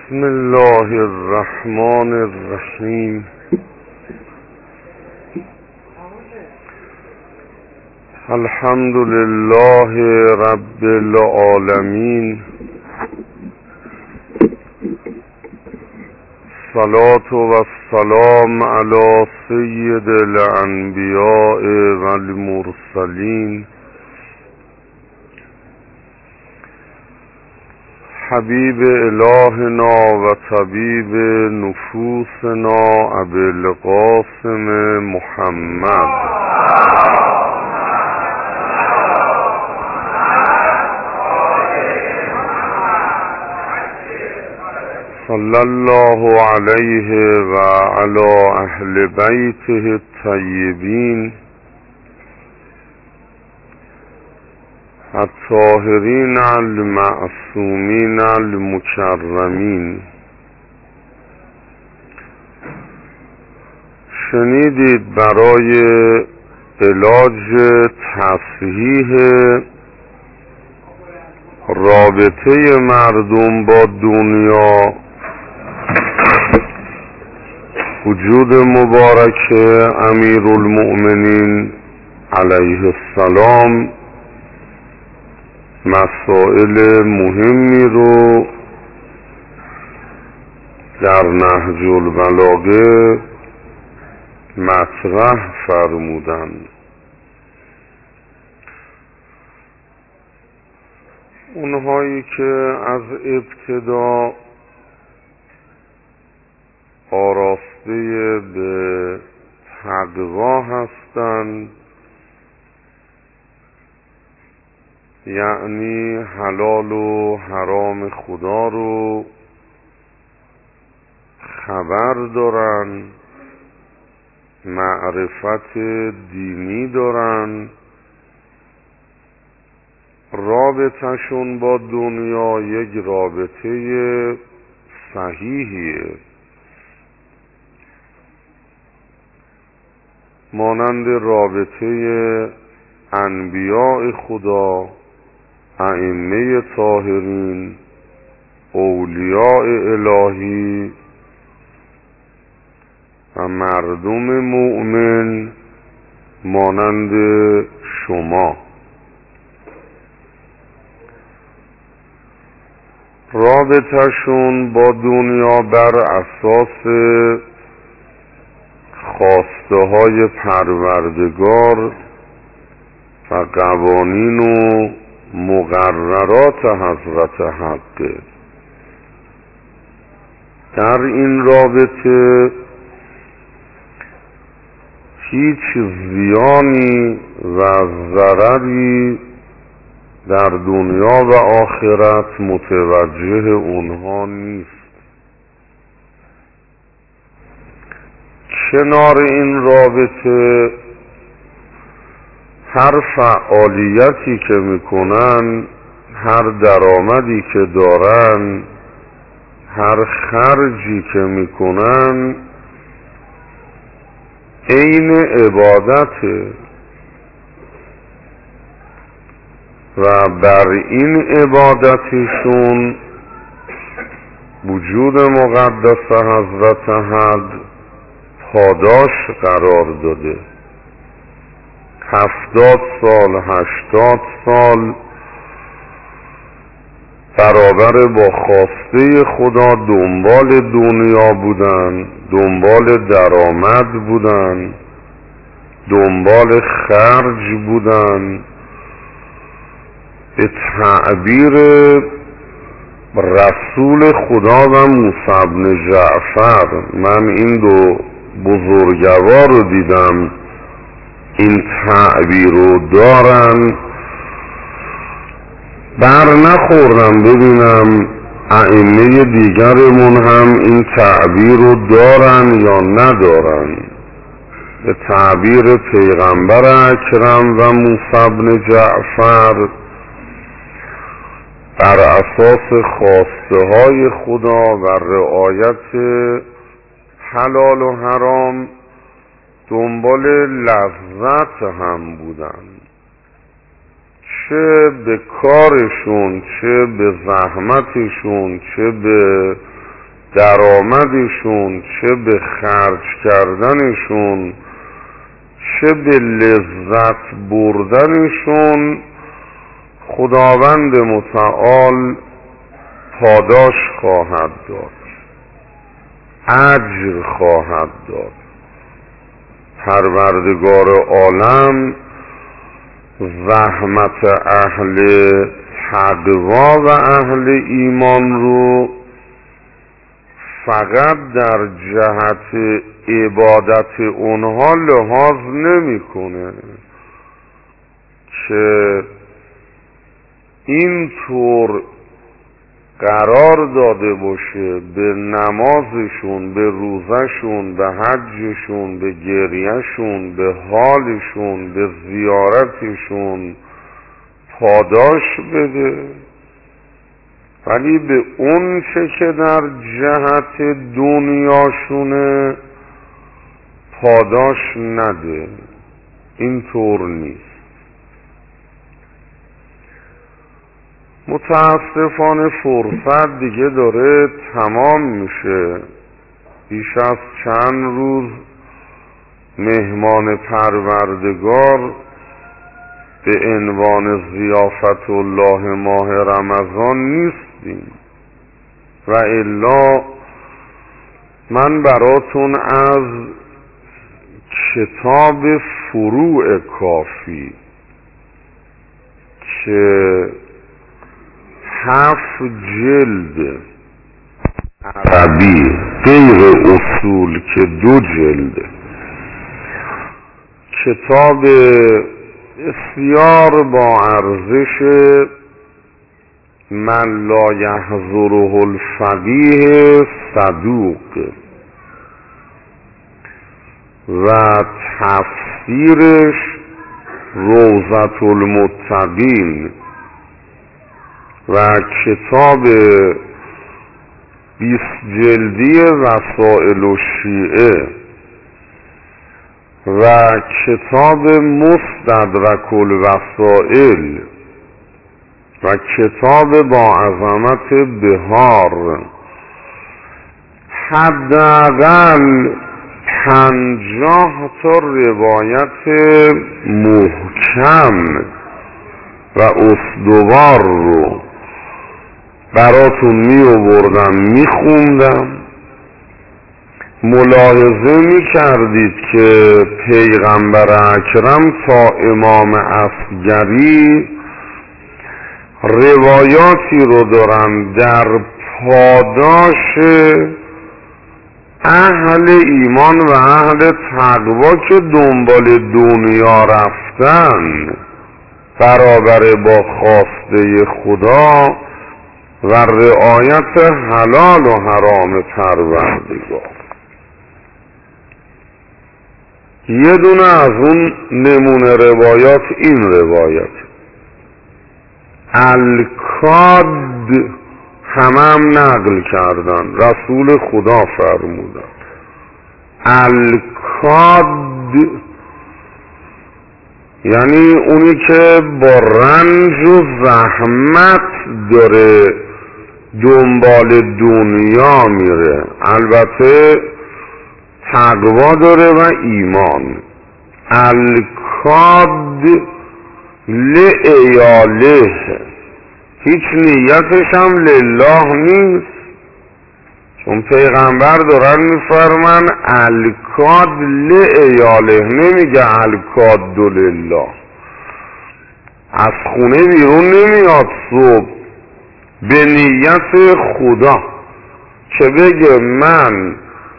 بسم الله الرحمن الرحیم. الحمد لله رب العالمین. الصلاة والسلام علی سید الانبیاء والمرسلین حبیب الهنا و طبیب نفوسنا ابی القاسم محمد صلی الله علیه و علی اهل بیته الطیبین الطاهرین المعصومین المکرمین. شنیدید برای علاج تصحیح رابطه مردم با دنیا وجود مبارک امیرالمؤمنین علیه السلام مسائل مهمی رو در نهج البلاغه مطرح فرمودند. اونهایی که از ابتدا آراسته به تقوا هستند، یعنی حلال و حرام خدا رو خبر دارن، معرفت دینی دارن، رابطه‌شون با دنیا یک رابطه صحیحیه، مانند رابطه انبیاء خدا، ائمه طاهرین، اولیاء الهی و مردم مؤمن مانند شما. رابطه‌شون با دنیا بر اساس خواسته های پروردگار و قوانین و مقررات حضرت حق. در این رابطه هیچ زیانی و ضرری در دنیا و آخرت متوجه اونها نیست. کنار این رابطه هر فعالیتی که میکنن، هر درآمدی که دارن، هر خرجی که میکنن عین عبادته و بر این عبادتشون وجود مقدس حضرت حق پاداش قرار داده. 70 سال 80 سال برابر با خواسته خدا دنبال دنیا بودن، دنبال درآمد بودن، دنبال خرج بودن. به تعبیر رسول خدا و موسی بن جعفر، من این دو بزرگوار رو دیدم این تعبیر رو دارن، بر نخوردم ببینم ائمه دیگرمون هم این تعبیر رو دارن یا ندارن. به تعبیر پیغمبر اکرم و موسی بن جعفر بر اساس خواسته های خدا و رعایت حلال و حرام دنبال لذت هم بودن، چه به کارشون، چه به زحمتشون، چه به درآمدشون، چه به خرج کردنشون، چه به لذت بردنشون خداوند متعال پاداش خواهد داد، اجر خواهد داد. پروردگار عالم زحمت اهل تقوا و اهل ایمان رو فقط در جهت عبادت اونها لحاظ نمی‌کنه که اینطور قرار داده باشه به نمازشون، به روزشون، به حجشون، به گریهشون، به حالشون، به زیارتشون پاداش بده، ولی به اون چه که در جهت دنیاشونه پاداش نده. اینطور نیست. متاسفانه فرصت دیگه داره تمام میشه. بیش از چند روز مهمان پروردگار به عنوان ضیافت الله ماه رمضان نیستیم و الا من براتون از کتاب فروع کافی که 7 جلد عربی غیر اصول که 2 جلد، کتاب بسیار با ارزش، من لا یحضره الفقیه صدوق، و تفسیرش روضة المتقین، و کتاب 20 جلدی وسائل الشیعه، و کتاب مستدرک الوسائل، و کتاب با عظمت بهار. حداقل 50 تا روایت محکم و استوار رو براتون می آوردم می خوندم. ملاحظه می کردید که پیغمبر اکرم تا امام اصغری روایاتی رو دارن در پاداش اهل ایمان و اهل تقوا که دنبال دنیا رفتن برابر با خواسته خدا و رعایت حلال و حرام پروردگار. یه دونه از اون نمونه روایات این روایت الکاد هم نقل کردن، رسول خدا فرمودن الکاد یعنی اونی که با رنج و زحمت داره دنبال دنیا میره، البته تقوا داره و ایمان. الکاد لعیاله، هیچ نیتش هم لله نیست، چون پیغمبر دارن میفرمان الکاد لعیاله، نمیگه الکاد لله. از خونه بیرون نمیاد صبح به نیت خدا که بگه من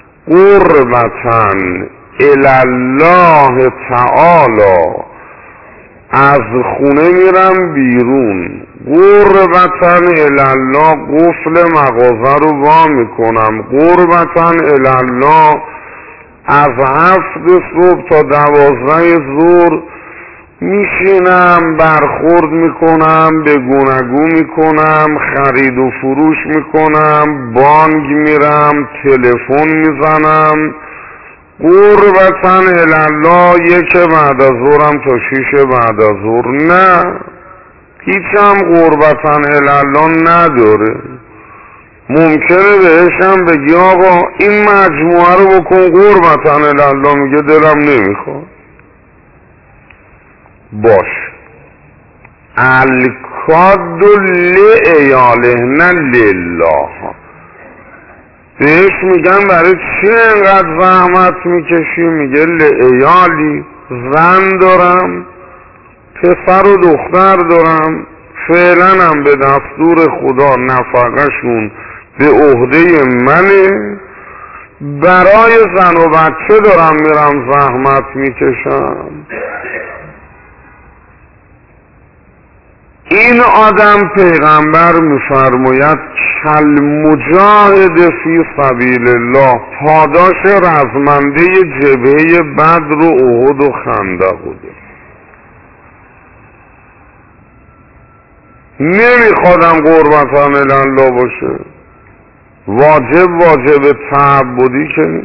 قربتن الله تعالی از خونه میرم بیرون، قربتن الله قفل مغازه رو وا میکنم، قربتن الله از 7 صبح تا 12 ظهر میشینم، برخورد میکنم، به گوناگو میکنم، خرید و فروش میکنم، بانک میرم، تلفن میزنم، قربتن الله 1 بعد از ظهرم تا 6 بعد از ظهر. نه، هیچ هم قربتن الله نداره. ممکنه بهش هم بگی آقا این مجموعه رو بکن قربتن الله، میگه دلم نمیخواد. باش الکاد لعیاله نه لله. بهش میگن برای چی اینقدر زحمت میکشی؟ میگه لعیالی، زن دارم، پسر و دختر دارم، فعلا هم به دستور خدا نفقهشون به عهده منه، برای زن و بچه دارم میرم زحمت میکشم. این آدم پیغمبر میفرماید کالمجاهد فی سبیل الله، پاداش رزمنده جبهه بدر و احد و خندق بوده. نمیخوادم قربتان الله باشه. واجب تعبدی که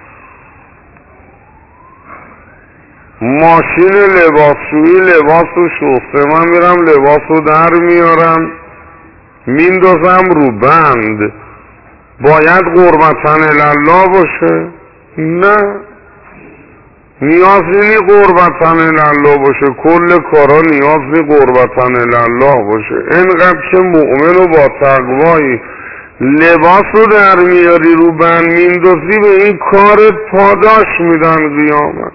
ماشین لباسشویی لباسو شسته، من میرم لباسو در میارم میندازم رو بند، باید قربتن الله باشه؟ نه، نیازی نی قربتن الله باشه. کل کارا نیاز نی قربتن الله باشه. اینقدر که مؤمن و با تقوایی لباسو در میاری رو بند میندازی، به این کارت پاداش میدن قیامت.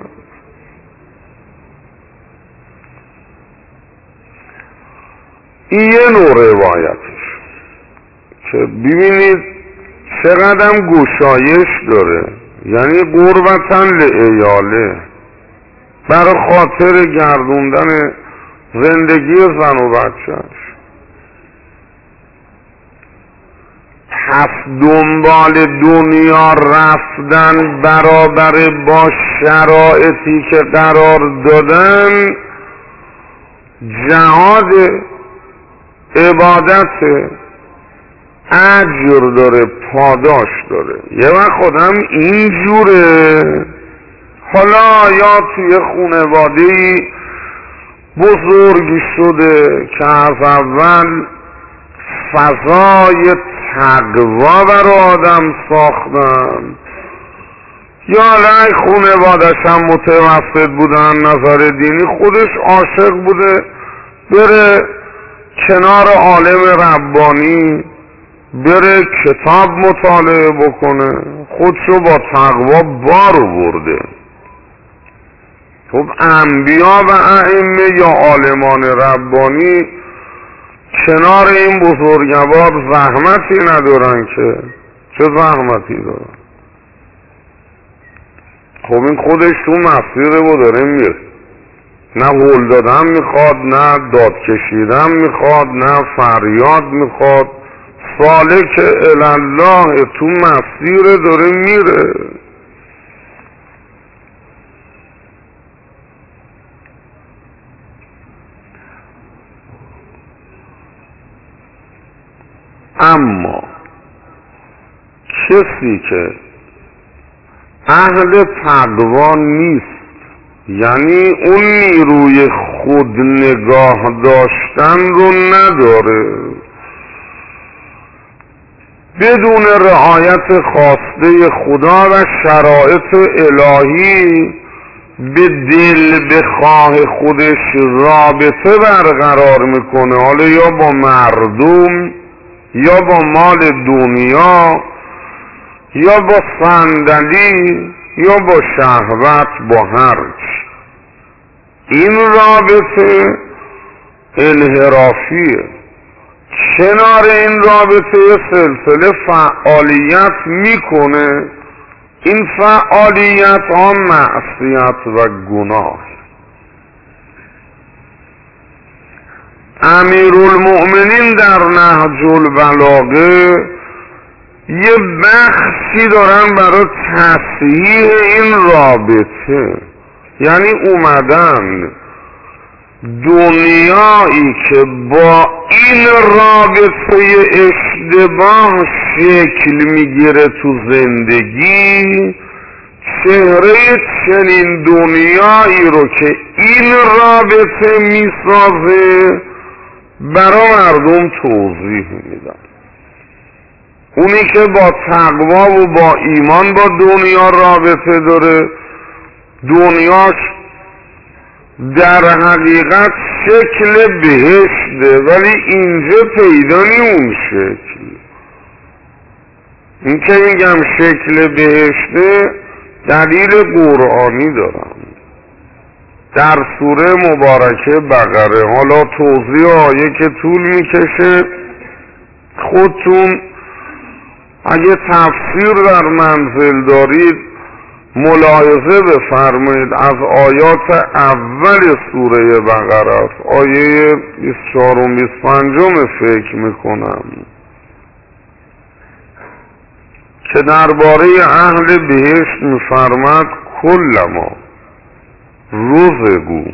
این یه نوع روایتش که ببینید چقدرم گشایش داره. یعنی قربتن لعیاله، برای خاطر گردوندن زندگی زن و بچهش. پس دنبال دنیا رفتن برابر با شرایطی که قرار دادن، جهاد عبادت، اجر داره، پاداش داره. یه وقت خودم اینجوره، حالا یا توی خانواده‌ای بزرگ شده که از اول فضای تقوا برای آدم ساختن، یا نه خانواده‌اش هم متوسط بودن نظر دینی، خودش عاشق بوده بره کنار عالم ربانی، بره کتاب مطالعه بکنه، خودشو با تقوا بار برده. خب انبیا و ائمه یا عالمان ربانی کنار این بزرگوار زحمتی ندارن که چه زحمتی دارن؟ خب این خودش تو مسیر رو داره میره، نه هول دادن میخواد، نه داد کشیدن میخواد، نه فریاد میخواد، سالک الله تو مسیر داره میره. اما کسی که اهل تقوا نیست، یعنی اون نیروی خود نگاه داشتن رو نداره، بدون رعایت خواسته خدا و شرایط الهی به دل بخواه خودش رابطه برقرار میکنه، حالا یا با مردم یا با مال دنیا یا با صندلی یا با شهوت، با هرچی. این رابطه انحرافیه. کنار این رابطه سلسله فعالیت میکنه. این فعالیت ها معصیت و گناه. امیرالمؤمنین در نهج البلاغه یه بخشی دارن برای تصحیح این رابطه، یعنی اومدن دنیایی که با این رابطه اشتباه شکل میگیره تو زندگی، چهره چنین دنیایی رو که این رابطه میسازه برای مردم توضیح میدن. اونی که با تقوا و با ایمان با دنیا رابطه داره، دنیاش در حقیقت شکل بهشته، ولی اینجا پیدا نی اون شکل. این که میگم شکل بهشته دلیل قرآنی دارم در سوره مبارکه بقره. حالا توضیح آیه که طول میکشه، خودتون اگه تفسیر در منزل دارید ملاحظه بفرمایید. از آیات اول سوره بقره است، آیه 24 و 25 فکر میکنم، که درباره اهل بهشت میفرماد کلما رزقوا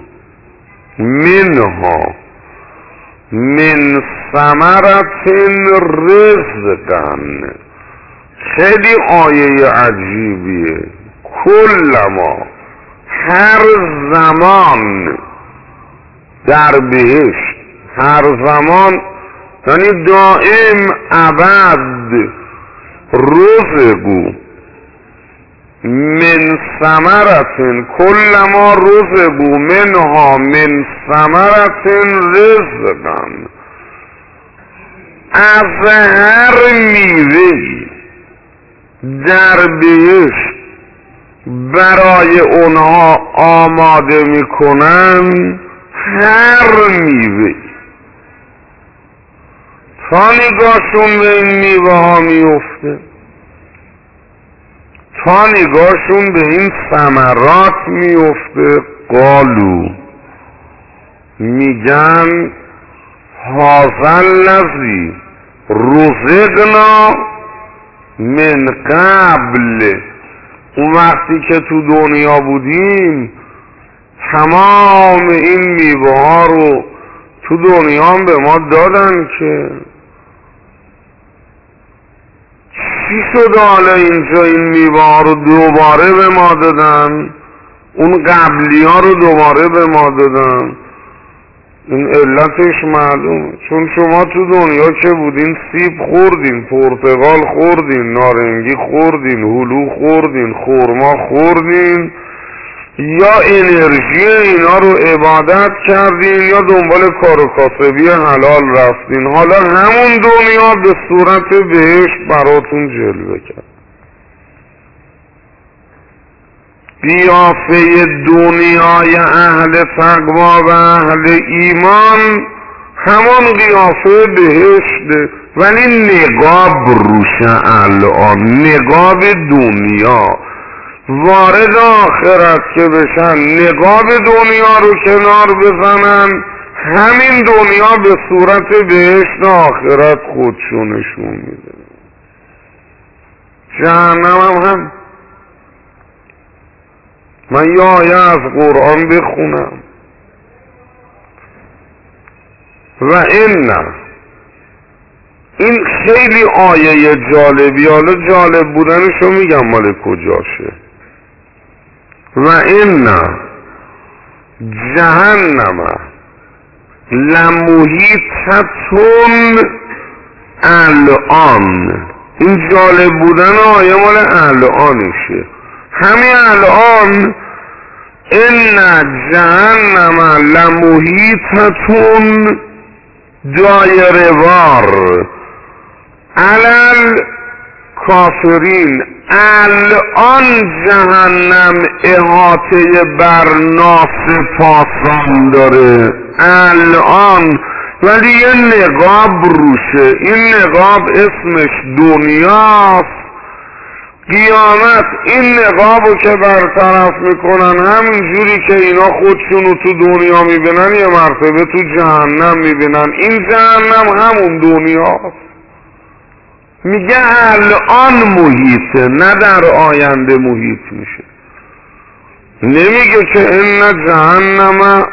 منها من ثمرة رزقا. خیلی آیه عجیبیه. کلما، هر زمان در بهشت، هر زمان یعنی دائم ابد، رزقوا من ثمرة، کلما رزقوا منها من ثمرة رزقا، از هر میوه‌ای در بهشت برای اونها آماده میکنن، هر میوه‌ای، تا نگاهشون به این میوه ها میفته، تا نگاهشون به این ثمرات میفته، قالو، میگن هذا الذی رزقنا من قبل. اون وقتی که تو دنیا بودیم تمام این میوه ها رو تو دنیا هم به ما دادن، که چی شد حالا اینجا این میوه ها رو دوباره به ما دادن، اون قبلی ها رو دوباره به ما دادن؟ این علتش معلومه، چون شما تو دنیا که بودین سیب خوردین، پرتقال خوردین، نارنگی خوردین، هلو خوردین، خرما خوردین، یا انرژی اینا رو عبادت کردین یا دنبال کار و کاسبی حلال رفتین. حالا همون دنیا به صورت بهشت براتون جلوه کرد. قیافه دنیای اهل تقوا و اهل ایمان همون قیافه بهشته، ولی نقاب روشه الان، نقاب دنیا. وارد آخرت که بشن نقاب دنیا رو کنار بزنن، همین دنیا به صورت بهشت آخرت خودشونشون میده. جهنم هم من یه آیه از قرآن بخونم. و این خیلی آیه جالبی، حالا جالب بودنشو میگم مال کجاشه. و این جهنم لمحیطة الان. این جالب بودن آیه مال الانشه، همین الان. این جهنم لمحیطة دایره وار علل کافرین. الان جهنم احاطه بر ناسپاسان داره الان، ولی یه نقاب روشه. این نقاب اسمش دنیاست. قیامت این نقابو که برطرف میکنن، همین جوری که اینا خودشونو تو دنیا میبینن یه مرتبه تو جهنم میبینن. این جهنم همون دنیاست. میگه الان محیطه، نه در آینده محیط میشه. نمیگه که این جهنم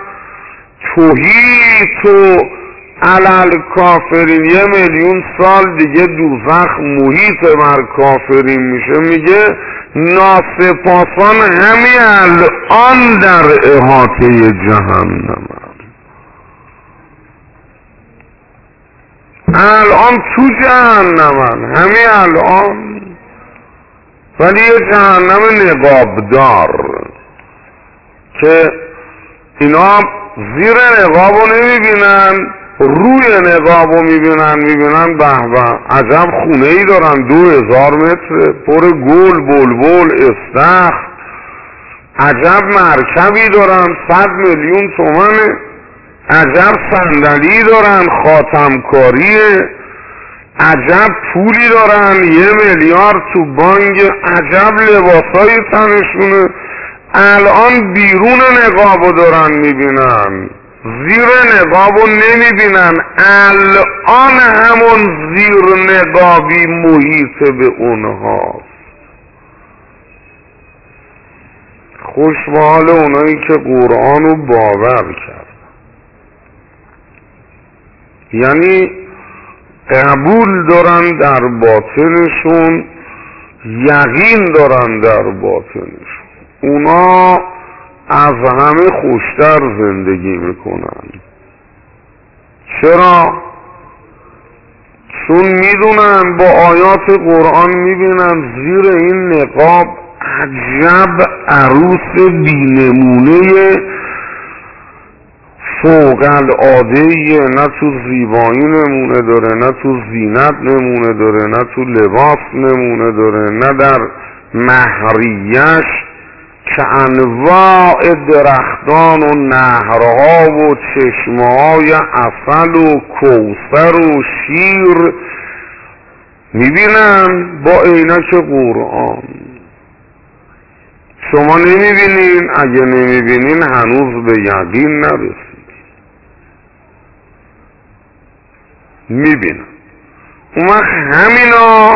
تحیط علل کافرین، 1,000,000 سال دیگه دوزخ محیط بر کافرین میشه. میگه ناسپاسان همین الان در احاطه جهنم. الان تو جهنمن، همین الان، ولی یه جهنم نقابدار که اینا زیر نقابو نمیبینن، روی نقابو میبینن به به عجب خونه ای دارن 2000 متر پر گل بلبل استخر، عجب مرکبی دارن 100 میلیون تومنه، عجب صندلی دارن خاتمکاریه، عجب پولی دارن 1 میلیارد تو بانک، عجب لباسای تنشونه. الان بیرون نقابو دارن میبینن، زیر نقابو نمیبینن. الان همون زیر نقابی محیط به اونهاست. خوش به حال اونایی که قرآنو باور کرد، یعنی قبول دارن در باطنشون، یقین دارن در باطنشون، اونا از همه خوشتر زندگی میکنن. چرا؟ چون میدونن با آیات قرآن میبینن زیر این نقاب عجب عروس بینمونه فوق العاده‌ایه، نه تو زیبایی نمونه داره، نه تو زینت نمونه داره، نه تو لباس نمونه داره، نه در مهریش که انواع درختان و نهرها و چشمه‌های عسل و کوثر و شیر میبینن با عینک قرآن. شما نمیبینین؟ اگه نمیبینین هنوز به یقین نرسید. میبینن اون وقت همینا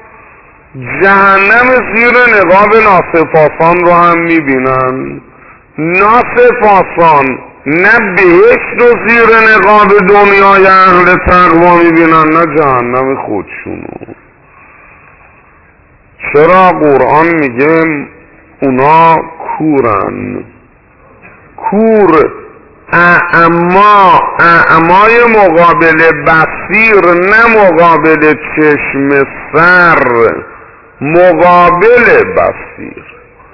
جهنم زیر نقاب ناسپاسان رو هم میبینن. ناسپاسان نه بهشت رو زیر نقاب دنیای اهل تقوا میبینن، نه جهنم خودشونو. چرا؟ قرآن میگه اونا کورن. کور اعمای مقابل بصیر، نه مقابل چشم سر، مقابل بصیر.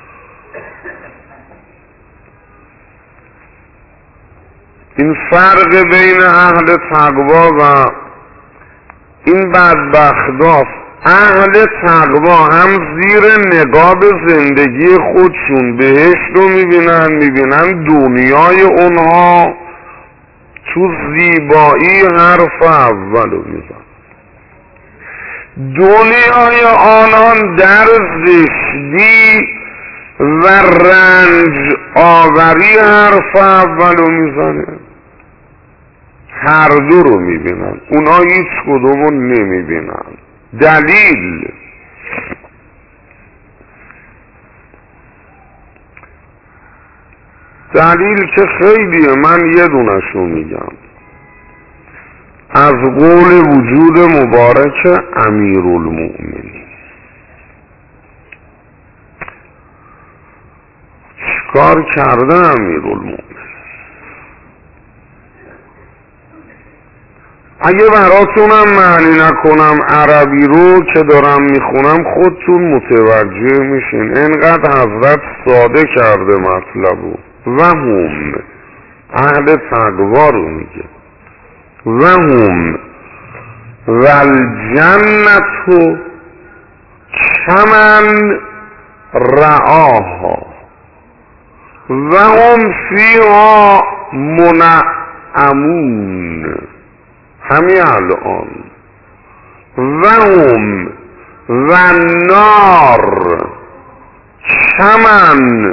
این فرق بین اهل تقوا و این بدبختاست. اهل تقوا هم زیر نقاب زندگی خودشون بهشت رو میبینن دنیای اونها تو زیبایی حرف اول رو میزن، دنیای آنان در زشتی و رنج آوری حرف اول رو میزنه. هر دو رو میبینن، اونا هیچ کدوم رو نمیبینن. دلیل که خیلیه، من یه دونشو میگم از قول وجود مبارک امیرالمؤمنین. چیکار کرده امیرالمؤمنین؟ اگه براتونم معنی نکنم عربی رو که دارم میخونم خودتون متوجه میشین، اینقدر حضرت ساده کرده مطلبو. و هم اهل تقوا رو میگه، و هم والجنت کمن رعاها و هم فیها منعمون. همین الان و هم و نار کمن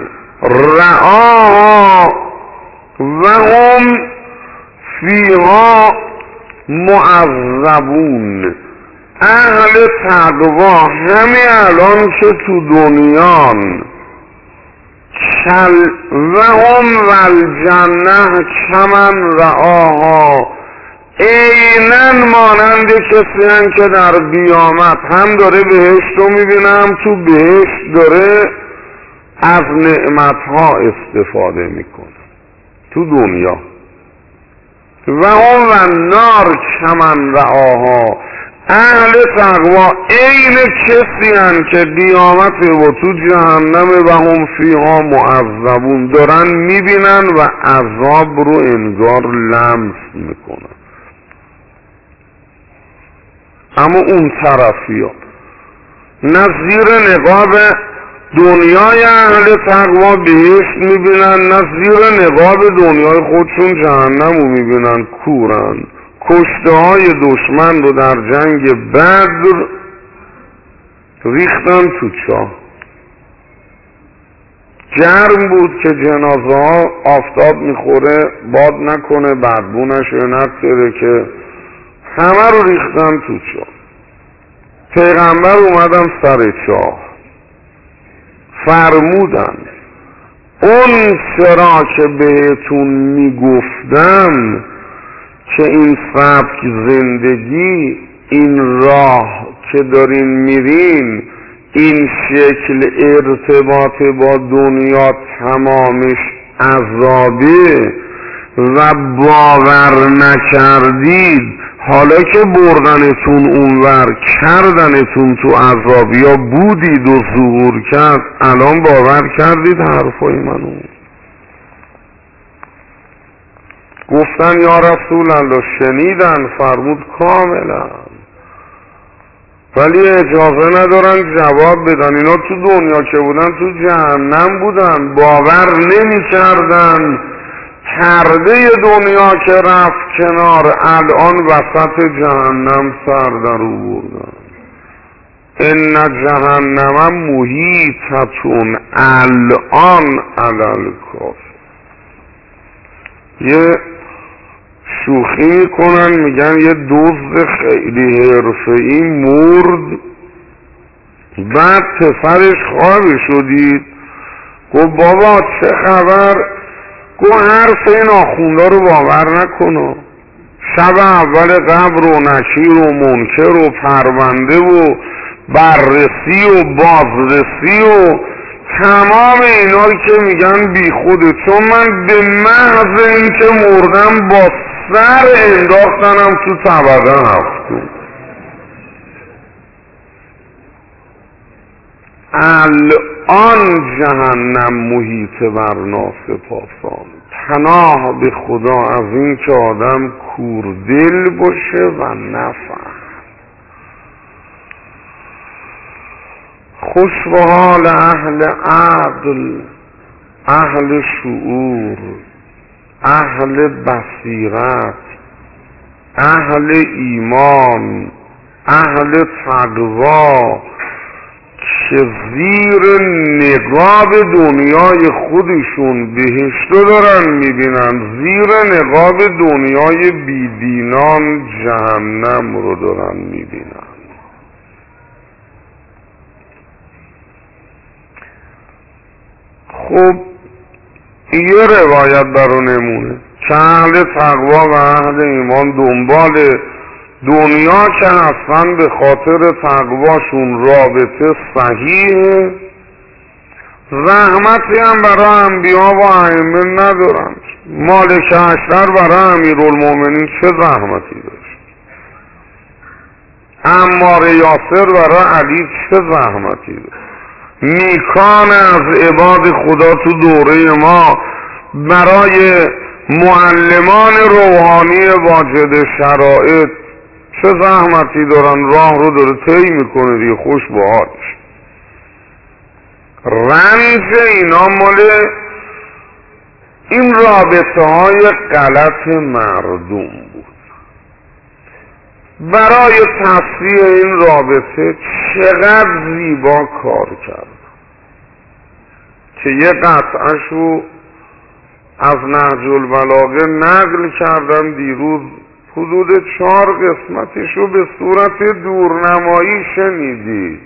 رعاها و هم فیها معذبون. اهل تقوا همین الان که تو دنیان و هم والجنه کمن رعاها، اینن مانند کسی هن که در قیامت هم داره بهشت رو میبینه، هم تو بهشت داره از نعمتها استفاده میکنه. تو دنیا و هم و نار کمن رعاها. اهل تقوا عین کسی هن که قیامت و تو جهنم و هم فیها معذبون دارن میبینن و عذاب رو انگار لمس میکنن. اما اون طرفی ها نه زیر نقاب دنیای اهل تقوا بهشت میبینن، نه زیر نقاب دنیای خودشون جهنم رو میبینن. کورن. کشته های دشمن رو در جنگ بدر ریختن تو چاه. گرم بود که جنازه ها آفتاب میخوره باد نکنه بدبو نشه نتره که همه رو ریختن تو چاه. پیغمبر اومدن سر چاه فرمودن اون چرا که بهتون میگفتم که این سبک زندگی، این راه که دارین میرین، این شکل ارتباط با دنیا تمامش عذابه و باور نکردید، حالا که بردنتون اونور کردنتون تو عذاب یا بودید و ظهور کرد، الان باور کردید حرفای منو. گفتن یا رسول الله شنیدن. فرمود کاملا، ولی اجازه ندارن جواب بدن. اینا تو دنیا که بودن تو جهنم بودن، باور نمی کردن. پرده دنیا که رفت کنار، الان وسط جهنم سر در آوردن. ان جهنم محیطتون الان علی الکافرین. یه شوخی میکنن میگن یه دزد خیلی حرفه‌ای مرد، بعد پسرش خوابش شدید گفت بابا چه خبر؟ گفت حرف این آخونده رو باور نکنو. شب اول قبر و نکیر و منکر و پرونده و بررسی و بازرسی و تمام اینا که میگن بی خوده، چون من به محض این که مردم با سر انداختنم تو طبقه هفتم. الان جهنم محیط بر ناسپاسان. پناه به خدا از این که آدم کوردل باشه و نفهم. خوش به حال اهل عقل، اهل شعور، اهل بصیرت، اهل ایمان، اهل تقوا که زیر نقاب دنیای خودشون بهشتو دارن میبینن، زیر نقاب دنیای بیدینان جهنم رو دارن میبینن. خب یه روایت برو نمونه که اهل تقوا و اهل ایمان دنبال دنیا که هستن به خاطر تقواشون رابطه صحیحه، رحمتی هم برای انبیا و ائمه ندارن. مالک اشتر برای امیرالمومنین چه رحمتی داشت؟ عمار یاسر برای علی چه رحمتی داشت؟ نیکان از عباد خدا تو دوره ما برای معلمان روحانی واجد شرایط چه زحمتی دارن؟ راه رو داره طی میکنه دیگه، خوش به حالش. رنج اینا مال این رابطه های غلط مردم بود. برای تصفیه این رابطه چقدر زیبا کار کرد که یه قطعه‌شو از نهج البلاغه نقل کردم دیروز، حدود 4 قسمتشو به صورت دورنمایی شنیدید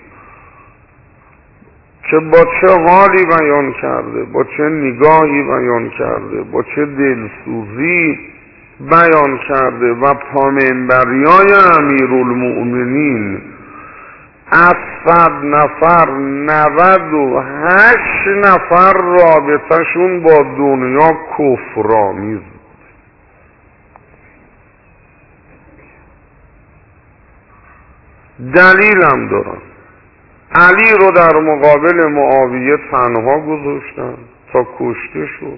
که با چه حالی بیان کرده، با چه نگاهی بیان کرده، با چه دلسوزی بیان کرده و پامنبریای امیرالمؤمنین از 100 نفر 98 نفر رابطهشون با دنیا کفرآمیز. دلیلم دارن. علی رو در مقابل معاویه تنها گذاشتن تا کشته شد.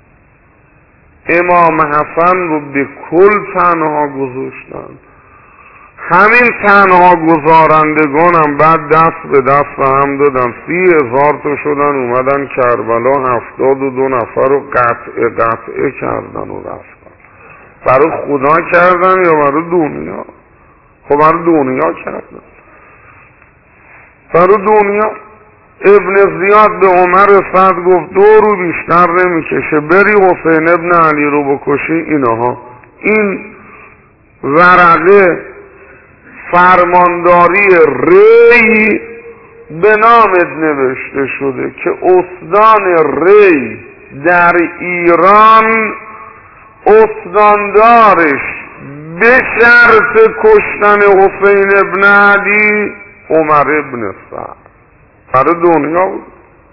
امام حسن رو به کل تنها گذاشتن. همین تنها گذارندگانم بعد دست به دست هم دادن، 30,000 تا شدن، اومدن کربلا 72 نفر رو قطعه کردن و رفتن. برای خدا کردن یا برای دنیا؟ خب برای دنیا کردن، برای دنیا. ابن زیاد به عمر سعد گفت 2 روز بیشتر نمیکشه بری حسین ابن علی رو بکشی. اینها این ورقه فرمانداری ری به نامت نوشته شده که استان ری در ایران استاندارش به شرط کشتن حسین ابن علی عمر ابن سعد. برای دنیا بود.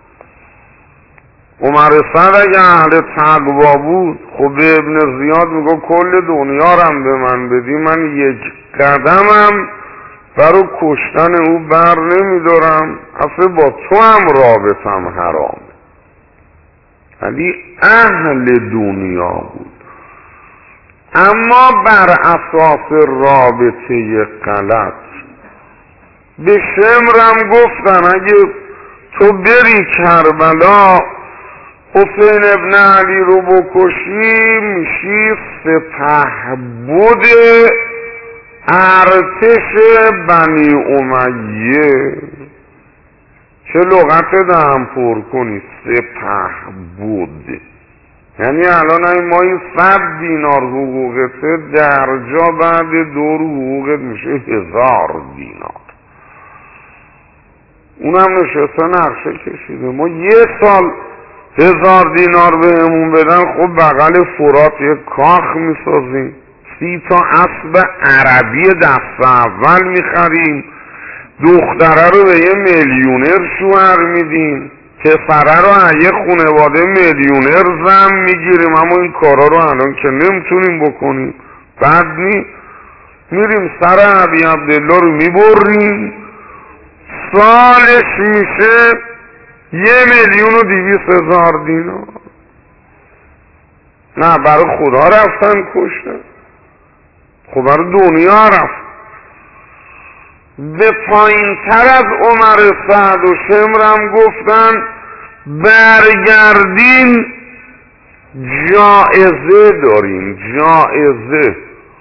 عمر سعد اگه اهل تقوا بود خب به ابن زیاد میگو کل دنیا رم به من بدی، من یک قدمم برای کشتن او بر نمیدارم، اصلا با تو هم رابطم حرام. ولی اهل دنیا بود، اما بر اساس رابطه غلط. به شمرم گفتن اگه تو بری کربلا حسین ابن علی رو بکشی میشی سپهبد ارتش بنی امیه. چه لغت دهم پر کنی، سپهبد. یعنی الان ما این 100 دینار حقوقته در جا بعد 2 حقوقت میشه 1000 دینار. اونم نشسته نقشه کشیده. ما 1 سال 1000 دینار بهمون بدن خب بغل فرات یک کاخ میسازیم، 30 تا اسب عربی دست اول میخریم، دختره رو به یه میلیونر شوهر میدیم، پسره رو از یه خانواده میلیونر زن میگیریم. اما این کارا رو الان که نمیتونیم بکنیم. بعد میریم سر ابی عبدالله رو میبریم، سالش میشه 1,200,000 دینار. نه برای خدا رفتن کشتن، خب برای دنیا رفت. به پایین تر از عمر سعد و شمرم گفتن برگردین جائزه داریم، جائزه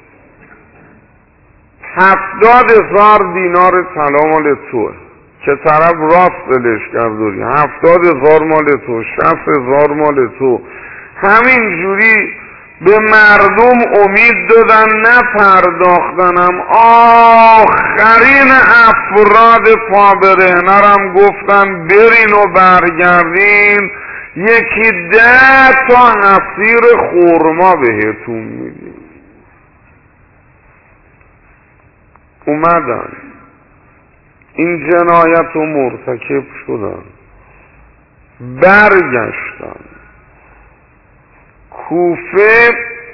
70,000 دینار طلا مال توه که طرف راست لشکر داری، 70,000 مال تو، 60,000 مال تو. همین جوری به مردم امید دادن، نپرداختنم. آخرین افراد پابرهنرم گفتن برین و برگردین، یکی 10 تا حصیر خورما بهتون میدیم. اومدن این جنایت رو مرتکب شدن، برگشتن کوفه،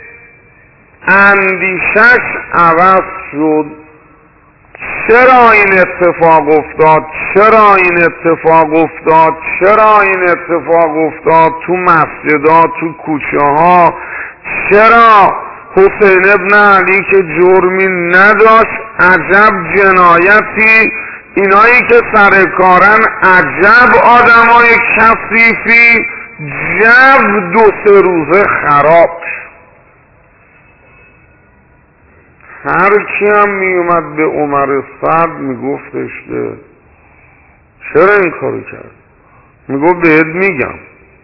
اندیشش عوض شد. چرا این اتفاق افتاد؟ چرا این اتفاق افتاد؟ چرا این اتفاق افتاد؟ تو مسجدها، تو کوچه ها. چرا حسین ابن علی که جرمی نداشت، عجب جنایتی، اینایی که سرکارن عجب آدمای کثیفی، جو 2-3 روزه خراب شد. هر کی هم می اومد به عمر سعد میگفتش که چرا این کارو کرد؟ میگو بهت میگم.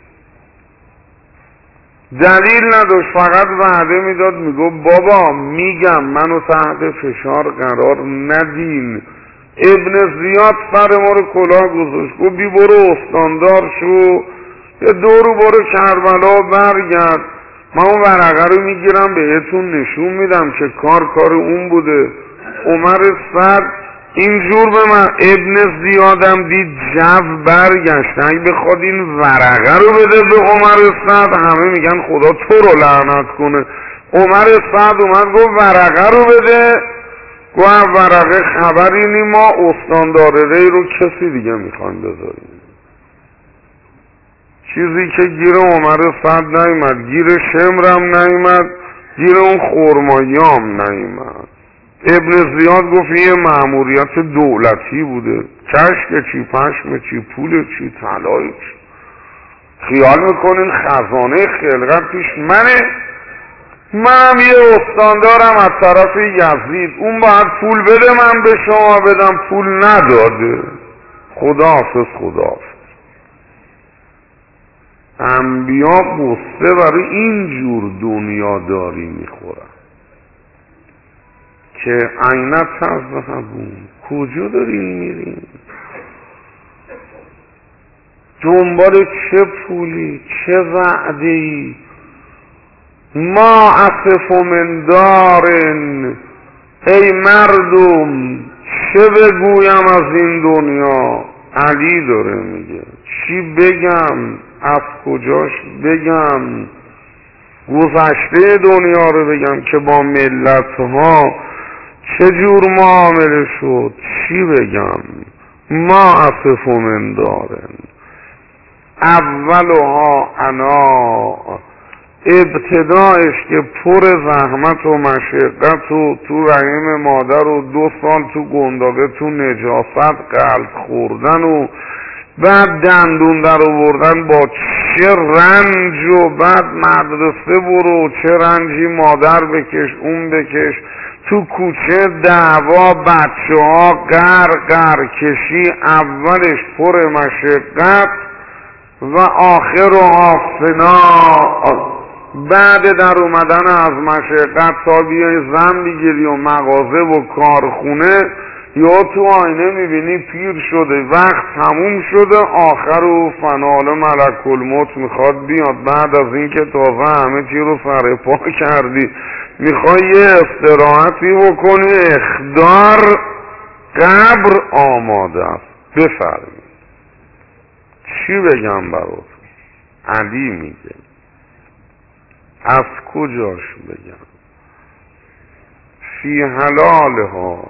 دلیل نداشت، فقط وعده میداد، میگو بابا میگم منو تحت فشار قرار ندین. ابن زیاد سر ما رو کلاه گذاشت، گو بی برو استاندار شو، یه 2 رو برو کربلا برگرد، من اون ورقه رو میگیرم بهتون نشون میدم که کار اون بوده. عمر سعد اینجور به من ابن زیادم دید جو برگشت. اگه بخواد این ورقه رو بده به عمر سعد همه میگن خدا تو رو لعنت کنه. عمر سعد اومد گفت ورقه رو بده. گوه ورقه خبر اینی ما استاندار ری رو کسی دیگه میخوایم بذاریم. چیزی که گیر عمر صد نیمد، گیر شمرم نیمد، گیر اون خورماییام نیمد. ابن زیاد گفت یه مأموریت دولتی بوده، کشک چی، پشم چی، پول چی، طلای چی. خیال میکنین خزانه خلقت پیش منم یه استاندارم از طرف یزید، اون باید پول بده من به شما بدم، پول نداده. خداحافظ. انبیا قصه برای این جور دنیاداری میخورن که عین تذهبون، کجا دارین میرین؟ دنبال چه پولی، چه وعده‌ای؟ ما اصف من دارن، ای مردم چه بگویم از این دنیا؟ علی داره میگه چی بگم، از کجاش بگم؟ گذشته دنیا رو بگم که با ملتها چه جور معامله شد، چی بگم؟ ما اصف من دارن، اولها انا، ابتدایش که پر زحمت و مشقت و تو رحم مادر و 2 سال تو گنداقه تو نجاست قلب خوردن و بعد دندون در آوردن با چه رنج و بعد مدرسه برو چه رنجی مادر بکش اون بکش، تو کوچه دعوا بچه ها قر کشی، اولش پر مشقت و آخر و آفنا. بعد در اومدن از مشقت تا بیای زن بگیری و مغازه و کارخونه، یا تو آینه میبینی پیر شده، وقت تموم شده، آخر و فنال ملک الموت میخواد بیاد بعد از اینکه تازه همه چی رو سر پا کردی، میخوای یه استراحتی بکنی، اخدار قبر آماده است. بفرمایید چی بگم برات؟ علی میگه از کجاش بگم؟ فی حلالها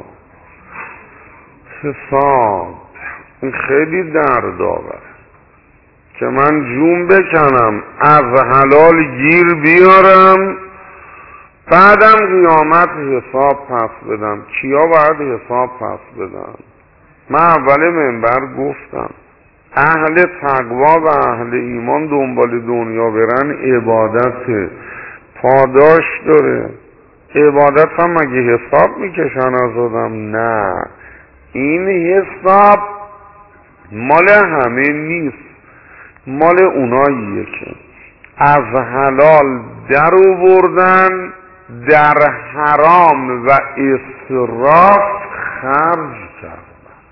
حساب. این خیلی دردآور که من جون بکنم از حلال گیر بیارم، بعدم قیامت حساب پس بدم. کیا باید حساب پس بدم؟ من اول منبر گفتم اهل تقوا و اهل ایمان دنبال دنیا برن عبادت پاداش داره. عبادت هم مگه حساب میکشن از آدم؟ نه، این حساب مال همه نیست، مال اوناییه که از حلال در آوردن، در حرام و اسراف خرج کردن.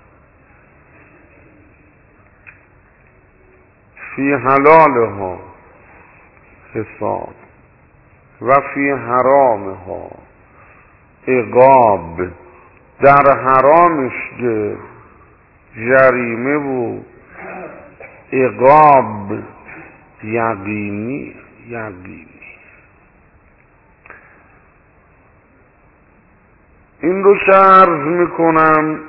فی حلالها حساب و فی حرامها عقاب. در حرامش که جریمه و عقاب یقینی. این رو که عرض میکنم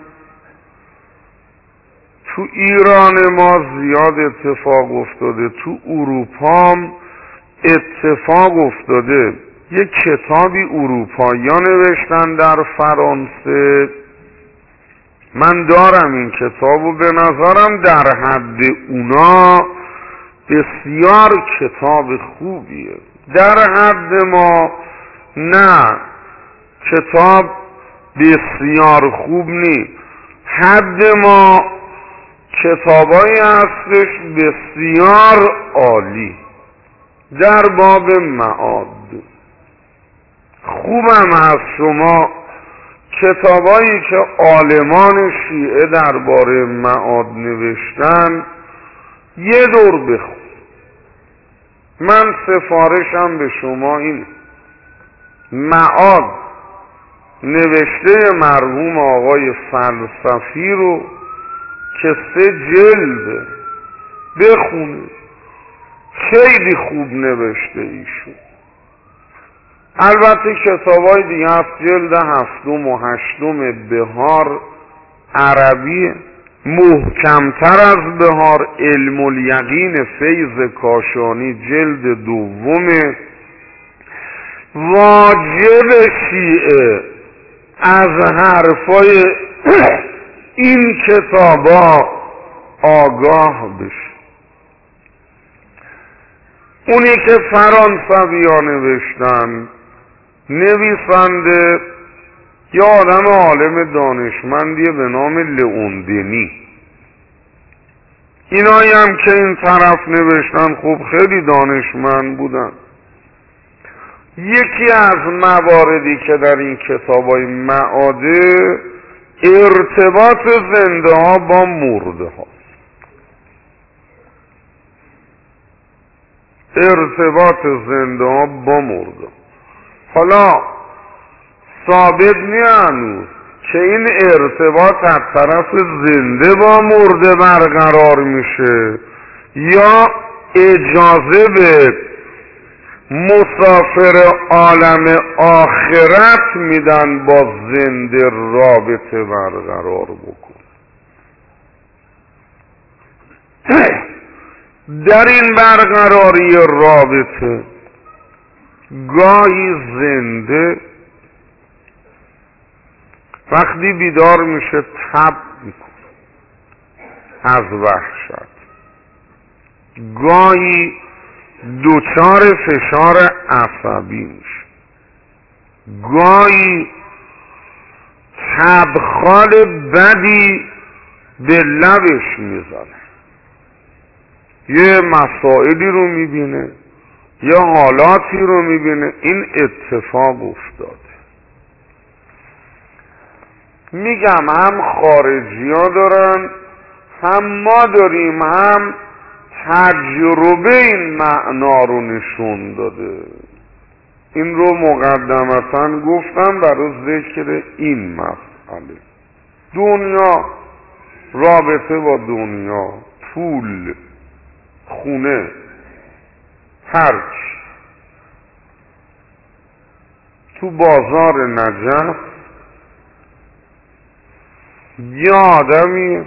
تو ایران ما زیاد اتفاق افتاده، تو اروپا هم اتفاق افتاده. یک کتابی اروپایی‌ها نوشتن در فرانسه، من دارم این کتابو، به نظرم در حد اونا بسیار کتاب خوبیه. در حد ما نه، کتاب بسیار خوب نیست. حد ما کتابایی هستش بسیار عالی در باب معاد. خوبم از شما کتابایی که عالمان شیعه درباره معاد نوشتن یه دور بخون. من سفارشم به شما این معاد نوشته مرحوم آقای فلسفی رو که 3 جلد بخونید، خیلی خوب نوشته ایشون. البته کتابای دیگه هست، جلد 7 و 8 بهار عربی، محکمتر از بهار علم الیقین فیض کاشانی جلد 2. واجب شیعه از حرفای این کتابا آگاه بشه. اونی که فرانسوی‌ها نوشتن، نویسنده یا آدم عالم دانشمندی به نام لئوندنی، اینایی هم که این طرف نوشتن خب خیلی دانشمند بودن. یکی از مواردی که در این کتابای معاده ارتباط زنده ها با مرده ها، ارتباط زنده ها با مرده. حالا ثابت نیست که این ارتباط از طرف زنده با مرده برقرار میشه یا اجازه به مسافر عالم آخرت میدن با زنده رابطه برقرار بکن. در این برقراری رابطه گاهی زنده وقتی بیدار میشه تب میکنه از وحشت، گاهی دوچار فشار عصبی میشه، گاهی تبخال بدی به لبش میزنه، یه مسائلی رو میبینه، یه حالاتی رو میبینه. این اتفاق افتاده. میگم هم خارجی ها دارن، هم ما داریم، هم تجربه این معنا رو نشون داده. این رو مقدمتا گفتم برای ذکر این مسئله. دنیا، رابطه با دنیا، پول، خونه، هرچی. تو بازار نجف یه آدمی،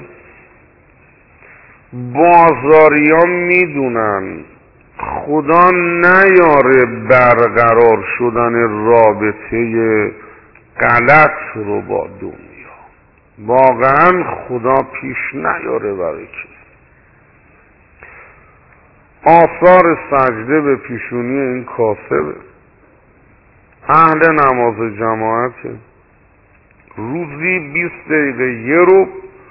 بازاریان میدونن خدا نیاره برقرار شدن رابطه غلط رو با دنیا، واقعا خدا پیش نیاره برای کسی. آثار سجده به پیشونی این کاسبه، اهل نماز جماعته، روزی 20 دقیقه یه رو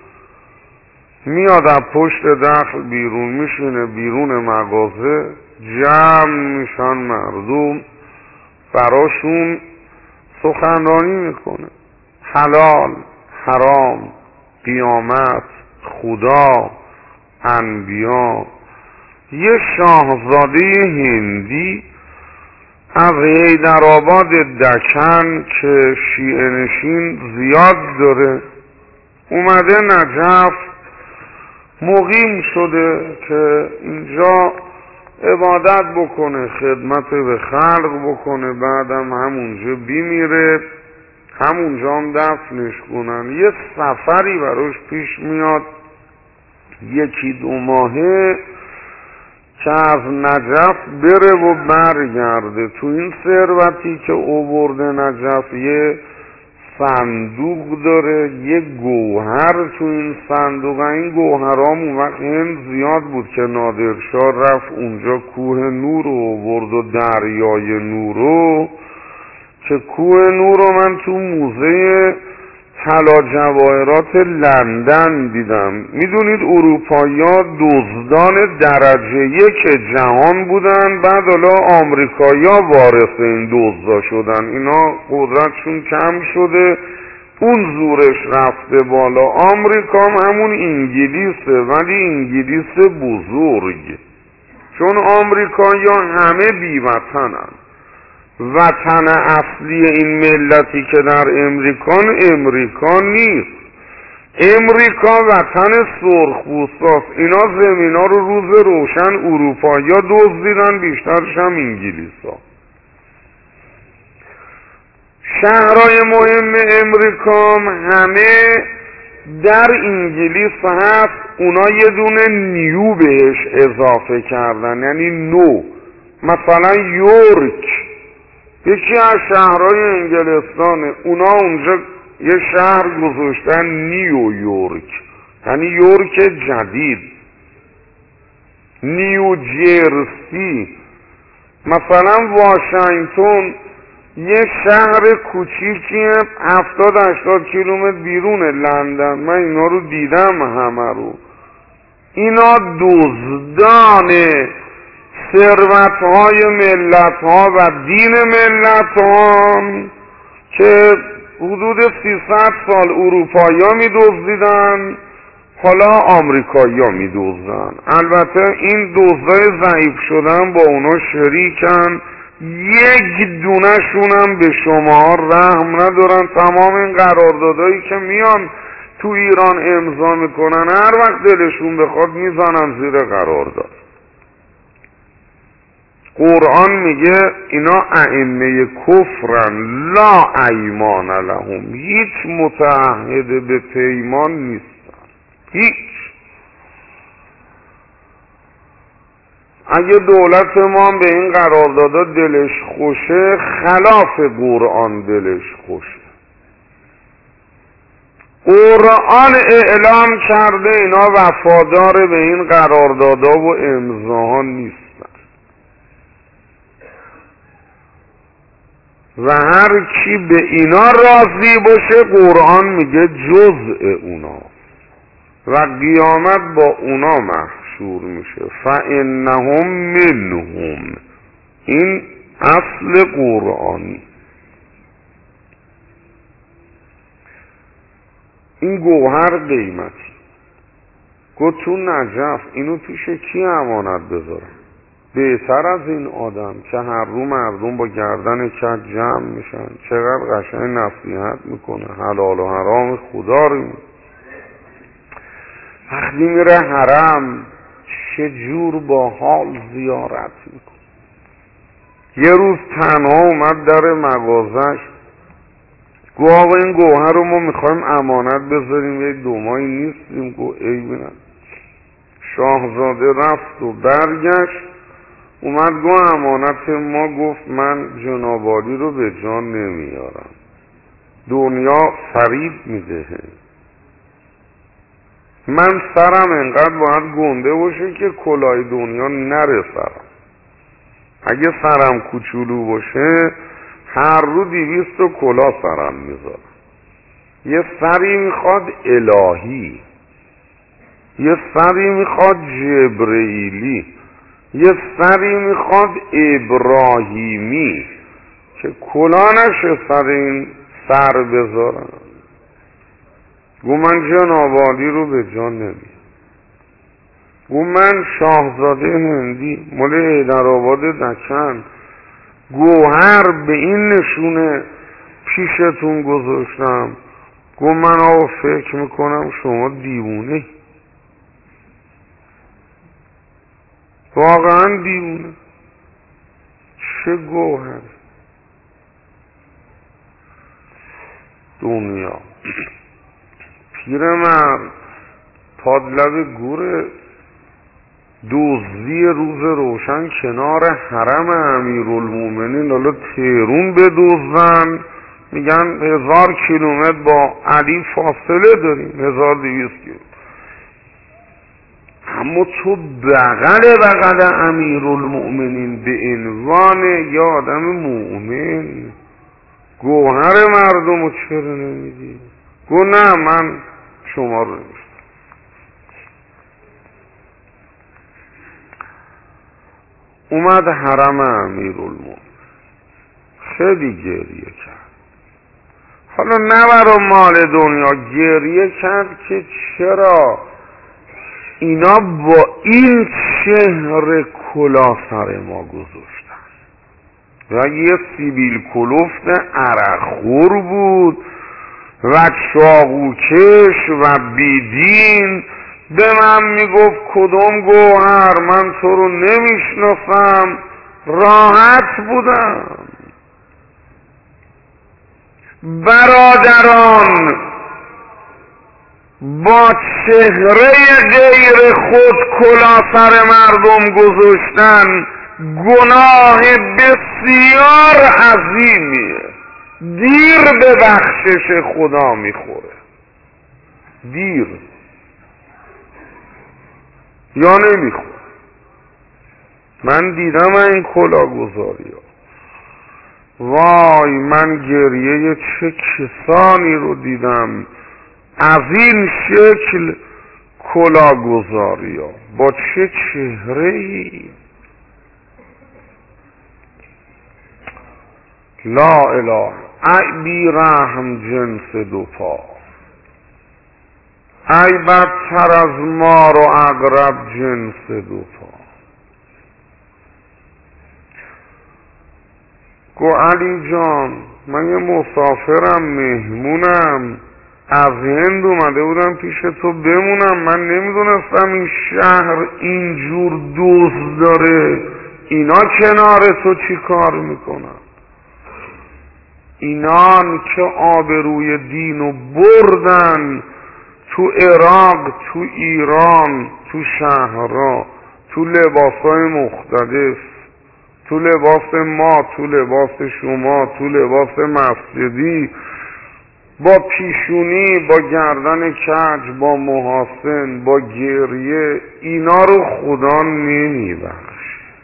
میاد از پشت دخل بیرون، میشینه بیرون مغازه، جمع میشن مردم، براشون سخنرانی میکنه. حلال، حرام، قیامت، خدا، انبیا. یه شاهزاده هندی از حیدرآباد دکن که شیعه نشین زیاد داره اومده نجف، مقیم شده که اینجا عبادت بکنه، خدمت به خلق بکنه، بعدم همونجا بیمیره، همونجا هم دفنش کنن. یه سفری براش پیش میاد 1-2 ماهه که از نجف بره و برگرده. تو این ثروتی که آورده نجف یه صندوق داره، یه گوهر تو این صندوق. این گوهرام اون وقت هند زیاد بود که نادرشاه رفت اونجا کوه نور رو آورد و دریای نور رو، که کوه نور رو من تو موزه طلا جواهرات لندن دیدم. میدونید اروپایی‌ها دزدان درجه 1 جهان بودن، بعد حالا آمریکایی‌ها وارث این دزدا شدن. اینا قدرتشون کم شده، اون زورش رفته بالا. آمریکا همون انگلیسه، ولی انگلیس بزرگ، چون آمریکایی‌ها همه بی‌وطنن. وطن اصلی این ملتی که در امریکا نیست. امریکا وطن سرخپوستاست. اینا زمینا رو روز روشن اروپایی‌ها دزدیدن، بیشترش هم انگلیس‌ها. شهرهای مهم امریکا همه در انگلیس هست، اونا یه دونه نیو بهش اضافه کردن، یعنی نو. مثلا یورک یکی از شهرهای انگلستانه، اونا اونجا یه شهر گذاشتن نیو یورک، یعنی یورک جدید. نیو جرسی مثلا واشنگتن یه شهر کوچیکیه 70-80 کیلومتر بیرون لندن، من اینا رو دیدم همه رو. اینا دزدان ثروت‌های ملت‌ها و دین ملت‌ها که حدود 300 سال اروپایی‌ها می‌دزدیدن، حالا آمریکایی‌ها می‌دزدن. البته این دزدای ضعیف شدن با اونا شریکن، یک دونه‌شون هم به شما رحم ندارن. تمام این قراردادایی که میان تو ایران امضا میکنن، هر وقت دلشون بخواد میزنن زیر قرارداد. قرآن میگه اینا ائمه کفرن لا ایمان لهم، هیچ متعهد به پیمان نیستن، هیچ. اگه دولت ما به این قراردادا دلش خوشه، خلاف قرآن دلش خوشه. قرآن اعلام کرده اینا وفادار به این قراردادا و امضاها نیستن و هر کی به اینا راضی باشه قرآن میگه جزء اونا و قیامت با اونا محشور میشه. فانهم منهم، این اصل قرآنی. این گوهر قیمتی گفت تو نجف اینو پیش کی امانت بذارم؟ بهتر از این آدم که هر رو مردم با گردن کج جمع میشن، چقدر قشنگ نصیحت میکنه، حلال و حرام خدا رو وقتی میره حرم چجور با حال زیارت میکنه. یه روز تنها اومد در مغازش، گو آقا این گوهر رو ما میخوایم امانت بذاریم، یه دومایی نیستیم. گو ای بینم. شاهزاده رفت و برگشت، اومد گو امانت ما. گفت من جناب عالی رو به جان نمیارم، دنیا فریب میدهه، من سرم انقدر باید گنده باشه که کلاه دنیا نره سرم. اگه سرم کوچولو باشه هر رو 200 کلاه سرم میذارم. یه سری میخواد الهی، یه سری میخواد جبرئیلی، یه سری میخواد ابراهیمی که کلاه نشه سر این سر بذارم. گو من جناب عالی رو به جان نمی. گو من شاهزاده هندی مال حیدرآباد دکن گوهر به این نشونه پیشتون گذاشتم. گو من آقا فکر میکنم شما دیوونه، واقعا دیوونه. چه گوهر دنیا. پیرمرد پادلب گوره دزدی روز روشن کنار حرم امیرالمومنین، حالا تهرون بدزدن، میگن 1000 کیلومتر با علی فاصله داریم، 1200 کیلومتر، اما تو بغل امیرالمومنین به عنوان یه آدم مؤمن گوهر مردم رو چرا نمیدی؟ گو نه من شما رو نمیشتم. اومد حرم امیرالمومنین، خیلی گریه کرد. حالا نه برای مال دنیا، گریه کرد که چرا اینا با این چهر کلاه سر ما گذاشتن و یه سیبیل کلفت عرقخور بود و چاقوکش و بیدین. به من میگفت کدوم گوهر، من تو رو نمیشناسم. راحت بودم. برادران، با چهره غیر خود کلاه سر مردم گذاشتن گناه بسیار عظیمیه. دیر به بخشش خدا میخوره، دیر یا نمیخوره. من دیدم این کلاهگذاری ها، وای من گریه چه کسانی رو دیدم از این شکل کلاهگذاری ها، با چه چهره‌ای. لا اله، ای بی رحم جنس دو پا، ای بدتر از مار و عقرب جنس دو پا. گو علی جان من یه مسافرم، مهمونم، از هند اومده بودم پیش تو بمونم، من نمیدونستم این شهر اینجور دوست داره. اینا کنار تو چی کار میکنن؟ اینان که آبروی دینو بردن تو عراق، تو ایران، تو شهرها، تو لباسای مختلف، تو لباس ما، تو لباس شما، تو لباس مسجدی، با پیشونی، با گردن کج، با محاسن، با گریه، اینا رو خدا نمیبخش.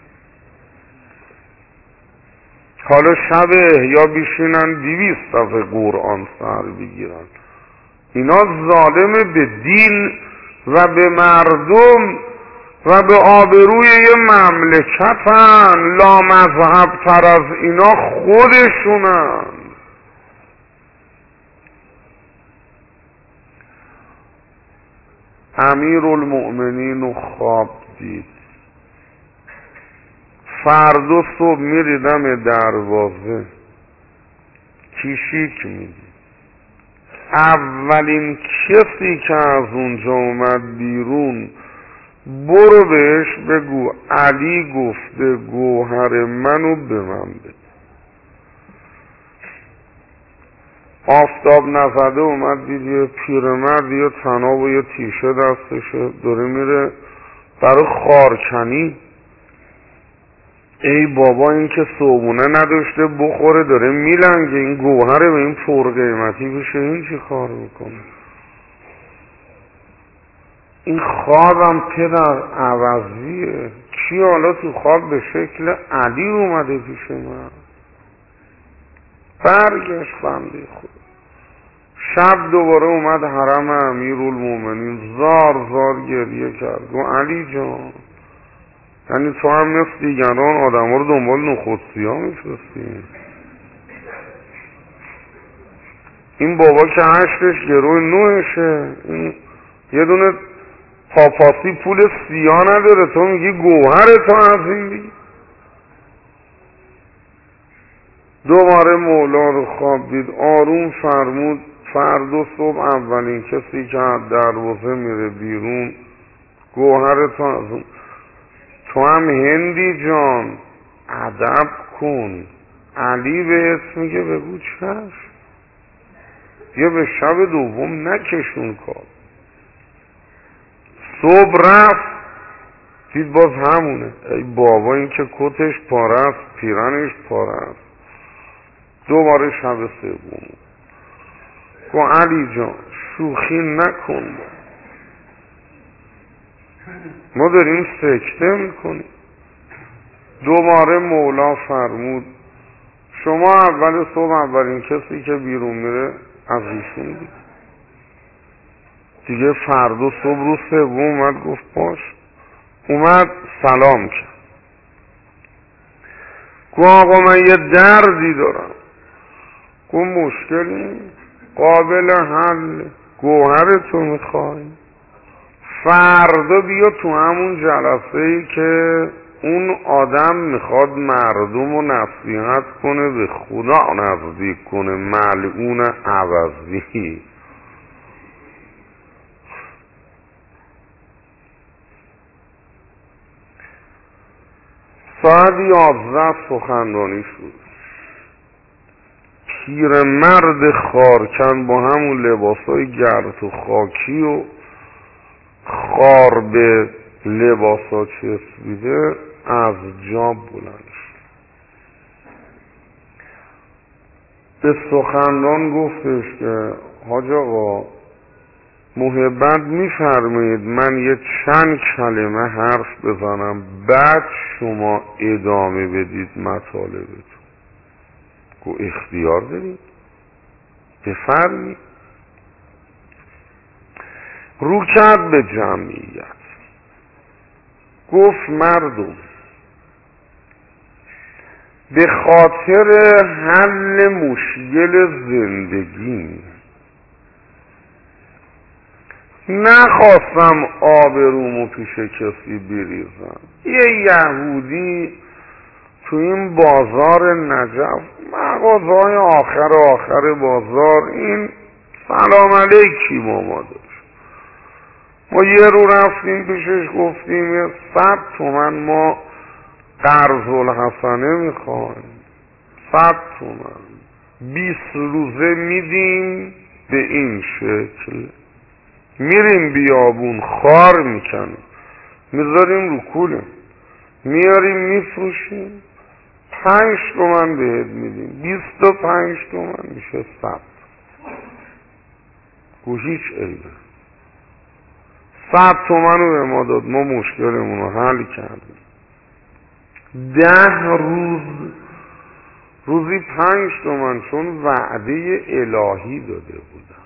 حالا شب یا بیشینن 200 صفحه قرآن سر بگیرن. اینا ظالم به دین و به مردم و به آبروی یه مملکتن. لا مذهب تر از اینا خودشونن. امیرالمؤمنین رو خواب دید، فردا صبح میریدم دروازه، کیشیک میدید. اولین کسی که از اونجا اومد بیرون، برو بهش بگو علی گفته گوهر منو به من بده. آفتاب نزده اومد دید یه پیرمرد یه طناب و یه تیشه دستشه داره میره برای خارکنی. ای بابا این که صبونه نداشته بخوره داره میلنگه، این گوهره به این پر قیمتی بشه، این چی کار میکنه؟ این خوابم پدر عوضیه. کی حالا تو خواب به شکل علی اومده پیش من؟ برگشت بنده خود. شب دوباره اومد حرم امیرالمؤمنین، زار زار گریه کرد. گو علی جان، یعنی تو هم مثل دیگران آدم ها رو دنبال نخستی ها میفرستی؟ این بابا که 8ش گروه 9شه، این یه دونه پاپاسی پول سیاه نداره، تو میگی گوهر تو عظیم بگی؟ دوباره مولا رو خواب دید، آروم فرمود فردا صبح اولین کسی که از دروازه میره بیرون گوهر تو عظیم. تو هم هندی جان ادب کن. علی بهت میگه بگو چشم، یا به شب دوم نکشون کار. صبح رفت دید باز همونه. ای بابا این که کتش پاره است، پیرنش پاره است. دوباره شب سوم گو علی جان شوخی نکن، ما داریم سکته میکنیم. دوباره مولا فرمود شما اول صبح اولین کسی که بیرون میره از ایشون دید. دیگه فردا صبح روز سوم اومد گفت باش. اومد سلام کرد. گفت آقا من یه دردی دارم. گفت مشکلی قابل حل، گوهرتو میخوای؟ فردا بیا تو همون جلسه ای که اون آدم میخواد مردم رو نصیحت کنه به خدا نزدیک کنه، ملعون عوضی. ساعت 11 سخنرانی شد. پیرمرد خارکن با همون لباسای گرد و خاکی و خار به لباسا چسبیده از جا بلند شد. به سخنران گفتش که حاج آقا محبت میفرمایید من یه چند کلمه حرف بزنم بعد شما ادامه بدید مطالبتون. گو اختیار دارید بفرمایید. رو کرد به جمعیت گفت مردم به خاطر حل مشکل زندگی نخواستم آبرومو پیش کسی بریزم. یه یهودی تو این بازار نجف مغازه‌های آخر بازار این سلام علیکی با ما داشت. ما یه رو رفتیم پیشش گفتیم 100 تومن ما قرض الحسنه میخوایم 100 تومن 20 روزه میدیم به این شکل میریم بیابون خار میکنیم میذاریم رو کوله میاریم میفروشیم 5 تومن بهت میدیم 25 تومن میشه 100. گو هیچ عیبه 100 تومن رو به ما داد ما مشکلمون رو حل کردیم. 10 روز روزی 5 تومن چون وعده الهی داده بودم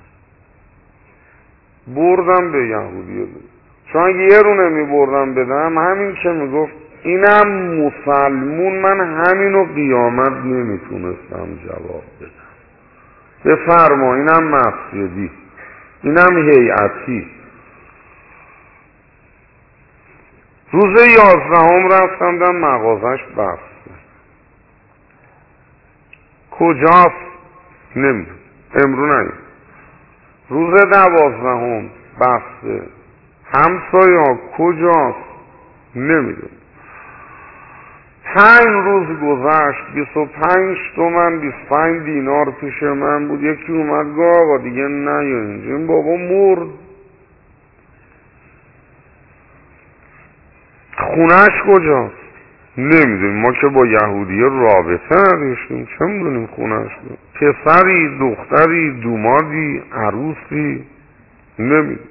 بردم به یهودی چون اگه یه رو نمی بردم بدم همین که میگفت اینم مسلمون من همینو قیامت نمیتونستم جواب بدم. بفرما اینم مسجدی اینم هیئتی. روز 11 رفتم دم مغازش بسته. کجاست؟ نمیدونم امرو نیم. روز 12 بسته. همسایا کجاست؟ نمیدونم. 5 روز گذشت 25 تومن 25 دینار پیش من بود. یکی اومد گفت آقا دیگه نه یا اینجا این بابا مرد. خونهش کجاست؟ نمیدونیم ما که با یهودی رابطه نداشتیم چه میدونیم خونهش بود. پسری دختری دومادی عروسی نمیدونیم.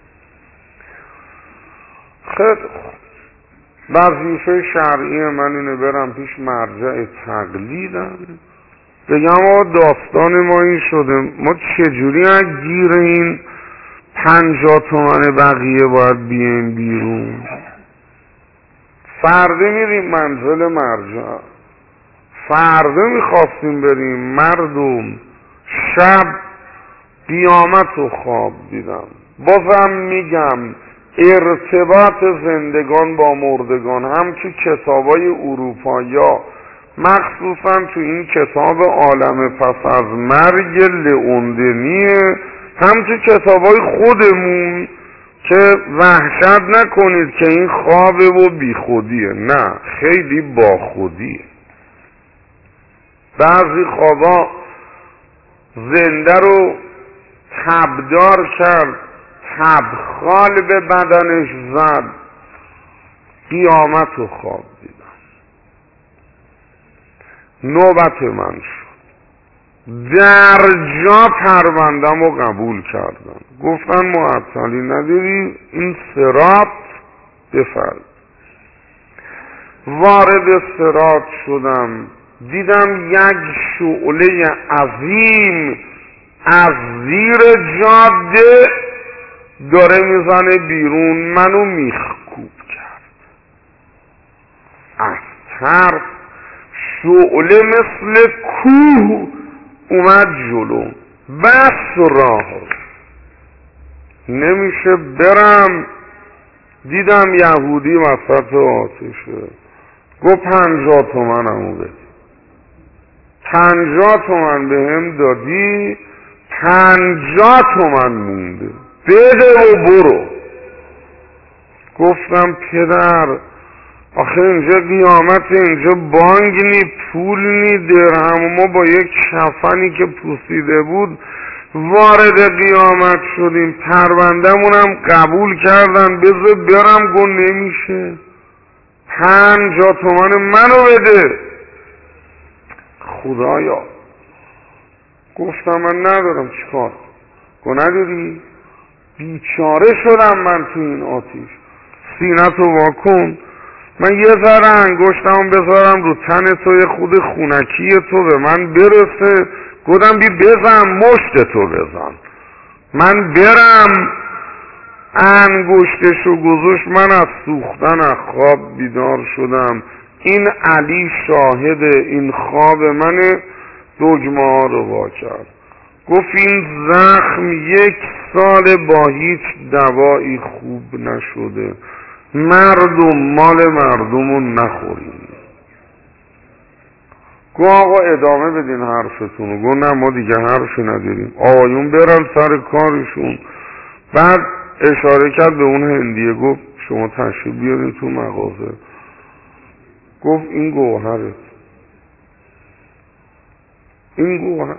خیلی وظیفه شرعی من اینه برم پیش مرجع تقلیدم بگم آقا داستان ما این شده ما چجوری از گیر این 50 تومن بقیه باید بیایم بیرون. فردا میریم منزل مرجع فردا میخواستیم بریم مردم شب قیامت رو خواب دیدم. بازم میگم ارتباط زندگان با مردگان هم تو کتابای اروپایی مخصوصا تو این کتاب عالم پس از مرگ لئوندنیه هم تو کتابای خودمون که وحشت نکنید که این خوابه و بی خودیه. نه خیلی با خودیه. بعضی خوابا زنده رو تبدار کرد تبخال به بدنش زد قیامت رو خواب دیدم. نوبت من شد در جا پروندم و قبول کردم. گفتن معطلی نداری این صراط بفرد. وارد صراط شدم دیدم یک شعله عظیم از زیر جاده داره میزنه بیرون منو میخکوب کرد. از ترس شعله مثل کوه اومد جلو بس راه نمیشه برم. دیدم یهودی وسط آتشه گفت 50 تومنمو بده. 50 تومن به هم دادی 50 تومن مونده بده و برو. گفتم پدر آخه اینجا قیامت، اینجا بانک نی، پول نی، درهم. ما با یک کفنی که پوسیده بود وارد قیامت شدیم، پرونده‌مونم قبول کردن، بذار برم. گو نمیشه، 50 تومن منو بده. خدایا، گفتم من ندارم، چیکار؟ گو نداری؟ بیچاره شدم من تو این آتیش. سینه‌تو واکن، من یه ذره انگشتم بذارم رو تن تو، یه خود خونکی تو به من برسه. گفتم بی بزن، مشت تو بزن، من برم. انگشتشو گذاشت، من از سوختن از خواب بیدار شدم. این علی شاهد این خواب منه. دگمه ها رو وا کرد، گفت این زخم 1 سال با هیچ دوایی خوب نشده، مردم مال مردمو نخوریم. گو آقا ادامه بدین حرفتونو. گو نه ما دیگه حرفی نداریم، آقایون برن سر کارشون. بعد اشاره کرد به اون هندیه، گفت شما تشریف بیارین تو مغازه. گفت این گوهره، این گوهر.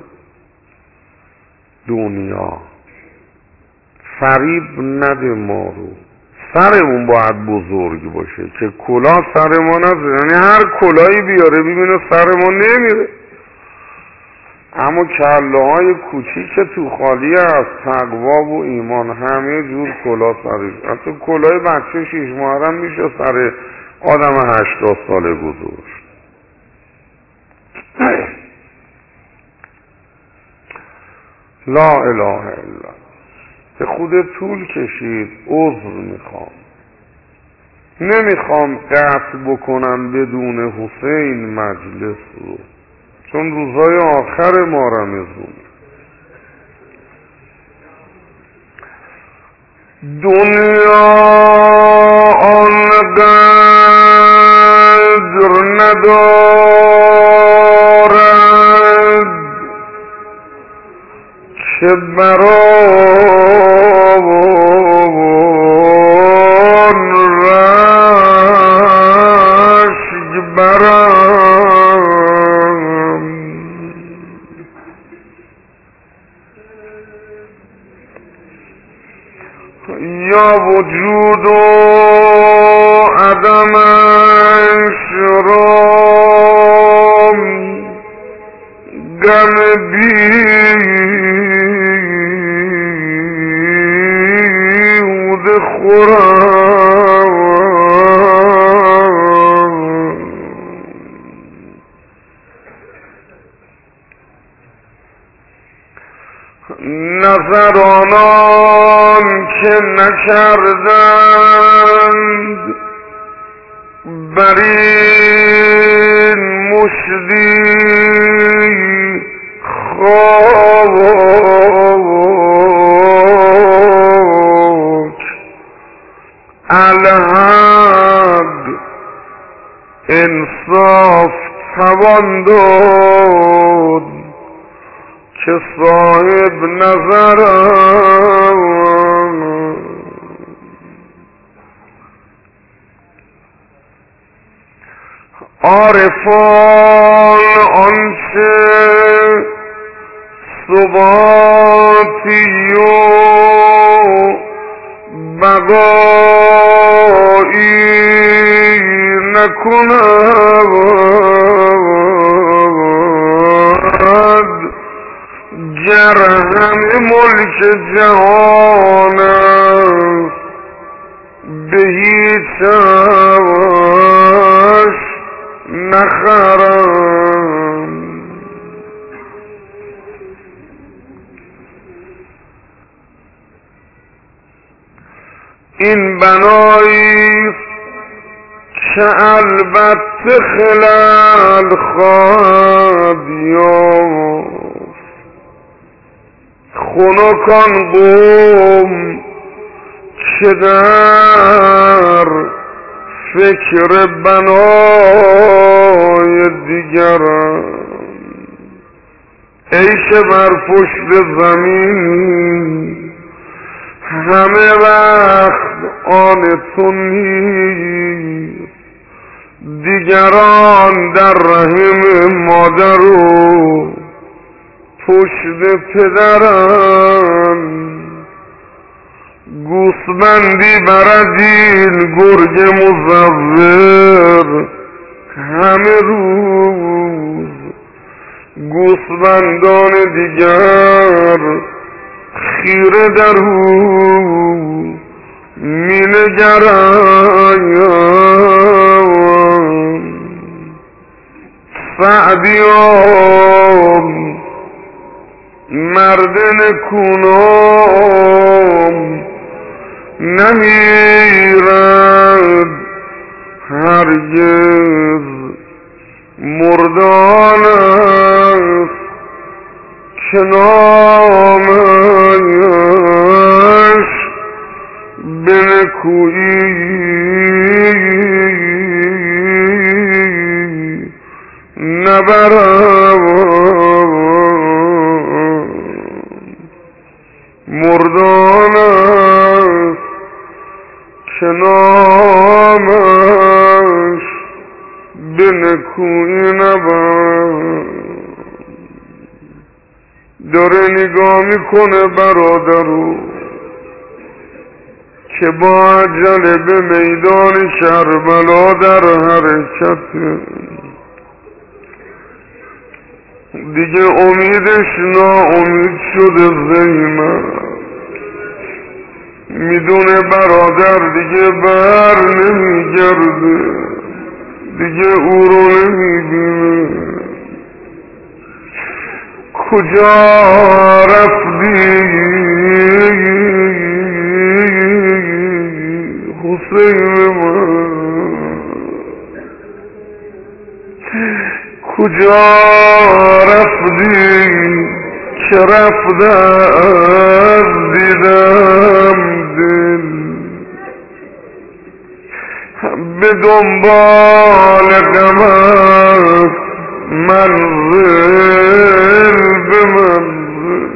دنیا فریب نده ما رو. سرمون باید بزرگ باشه که کلاه سر ما نذاره، یعنی هر کلاهی بیاره ببینه سر ما نمیره. اما کله های کوچیک تو خالی از تقوا و ایمان، همه جور کلاه سرش. حتی کلاه بچه 6 ماهه هم میشه سر آدم 80 ساله گذاشت. لا اله الا. به خود طول کشید، عذر میخوام، نمیخوام قطع بکنم بدون حسین مجلس رو، چون روزای آخر ما رمضان. دنیا آنقدر ندارد که بران رشک برم. یا وجود و عدمش را غم بیهوده خورم. نظر آنان که نکردند بر این مشتی خاک، الحق انصاف توان داد که صاحب نظرم. عارفان آنچه ثباتی و بقایی نکند، گر همه ملک جهان است به هیچ هوش نخرم. این بناییست که البته خلل خواهد یافت. خنکان قوم که در فکر بنای دیگرم، عیش بر پشت زمین همه وقت آن تو نیست. دیگران در رحم مادر و پشت پدران، گوسفندی برد این گرگ مزور همه روز، گوسفندان دیگر خیره در او می نگرند. سعدیان مرد نکونام نمیرد هرگز، مردان است که نامش به نکویی نبرد. مردان است که نامش به نکویی نبرد. داره نگاه میکنه برادرو که با عجله به میدان کربلا در حرکت، دیگه امیدش ناامید شده. زینب میدونه برادر دیگه بر نمیگرده، دیگه او رو نمیبینه. کجا رفتی حسین من، کجا رفتی که رفته از دیدم دل، به دنبال غمت منزل به منزل.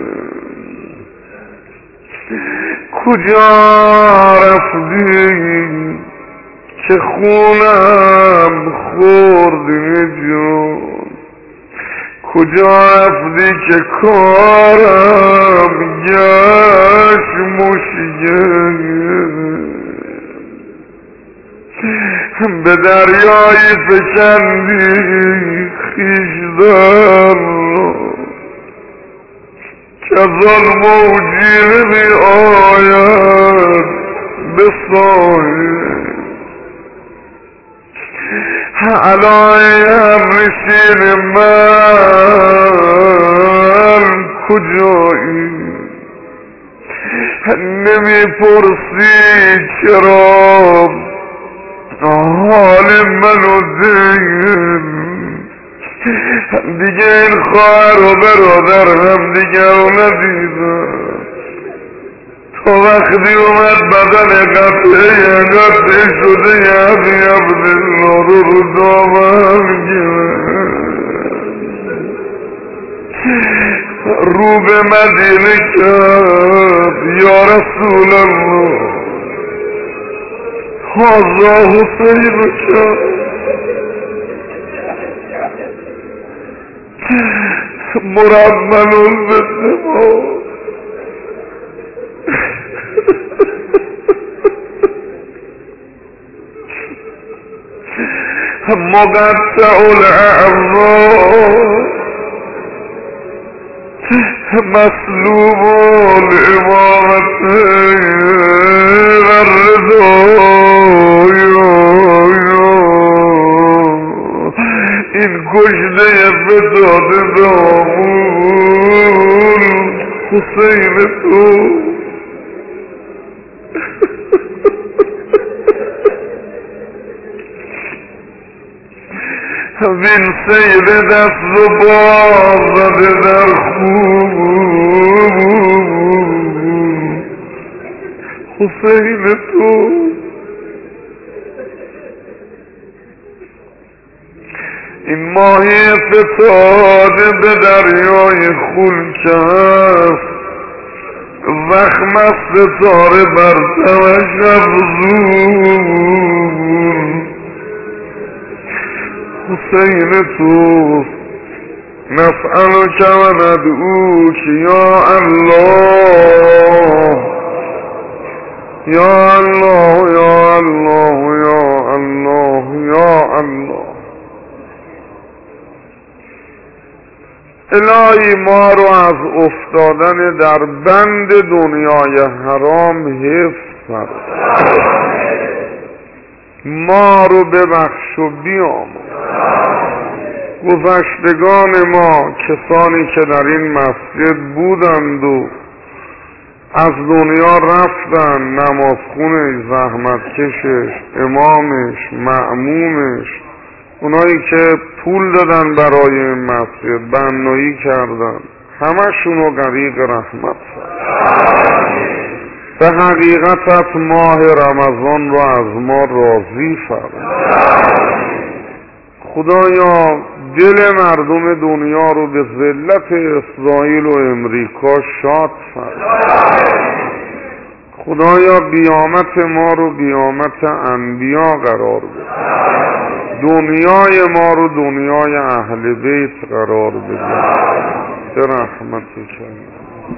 کجا رفتی که خونم خوردی جون، کجا رفتی که کارم گشت مشکل، به دریای فکندی خیشدار که از آن موجی نمی آید به ساحل. علای همنشین من کجایی، نمی پرسی چرا حال منو دل. دیگه این خواهر و برادر هم دیگه رو ندیدم تا وقتی اومد بدن قطعه شده یعنی عبدالله رو دامن رو به مدینه کرد. یا رسول الله هذا حسین کرد، مرمل بالدماء، مقطع الاعضاء، مسلوب الامامتين والرضا. این گشنه بداد دامون حسین تو، وین سیر دست و باز زده در خوب حسین تو. این ماهی فتاده به دریای خونچست، زخم از ستاره بر تمش افزون. حسین توست. نسألك و ندعوك یا الله یا الله یا الله یا الله یا الله. الهی ما رو از افتادن در بند دنیای حرام حفظ فرما، ما رو ببخش و بیامرز. گذشتگان ما، کسانی که در این مسجد بودند و از دنیا رفتن، نمازخونش، زحمتکشش، امامش، مأمومش، اونایی که پول دادن برای این مسجد، بنایی کردن، همشونو غریق رحمت فرما. به حقیقت ماه رمضان رو از ما راضی فرما. خدایا دل مردم دنیا رو به ذلت اسرائیل و امریکا شاد فرما. خدایا قیامت ما رو قیامت انبیا قرار بده، دنیای ما رو دنیای اهل بیت قرار بده. به رحمتک.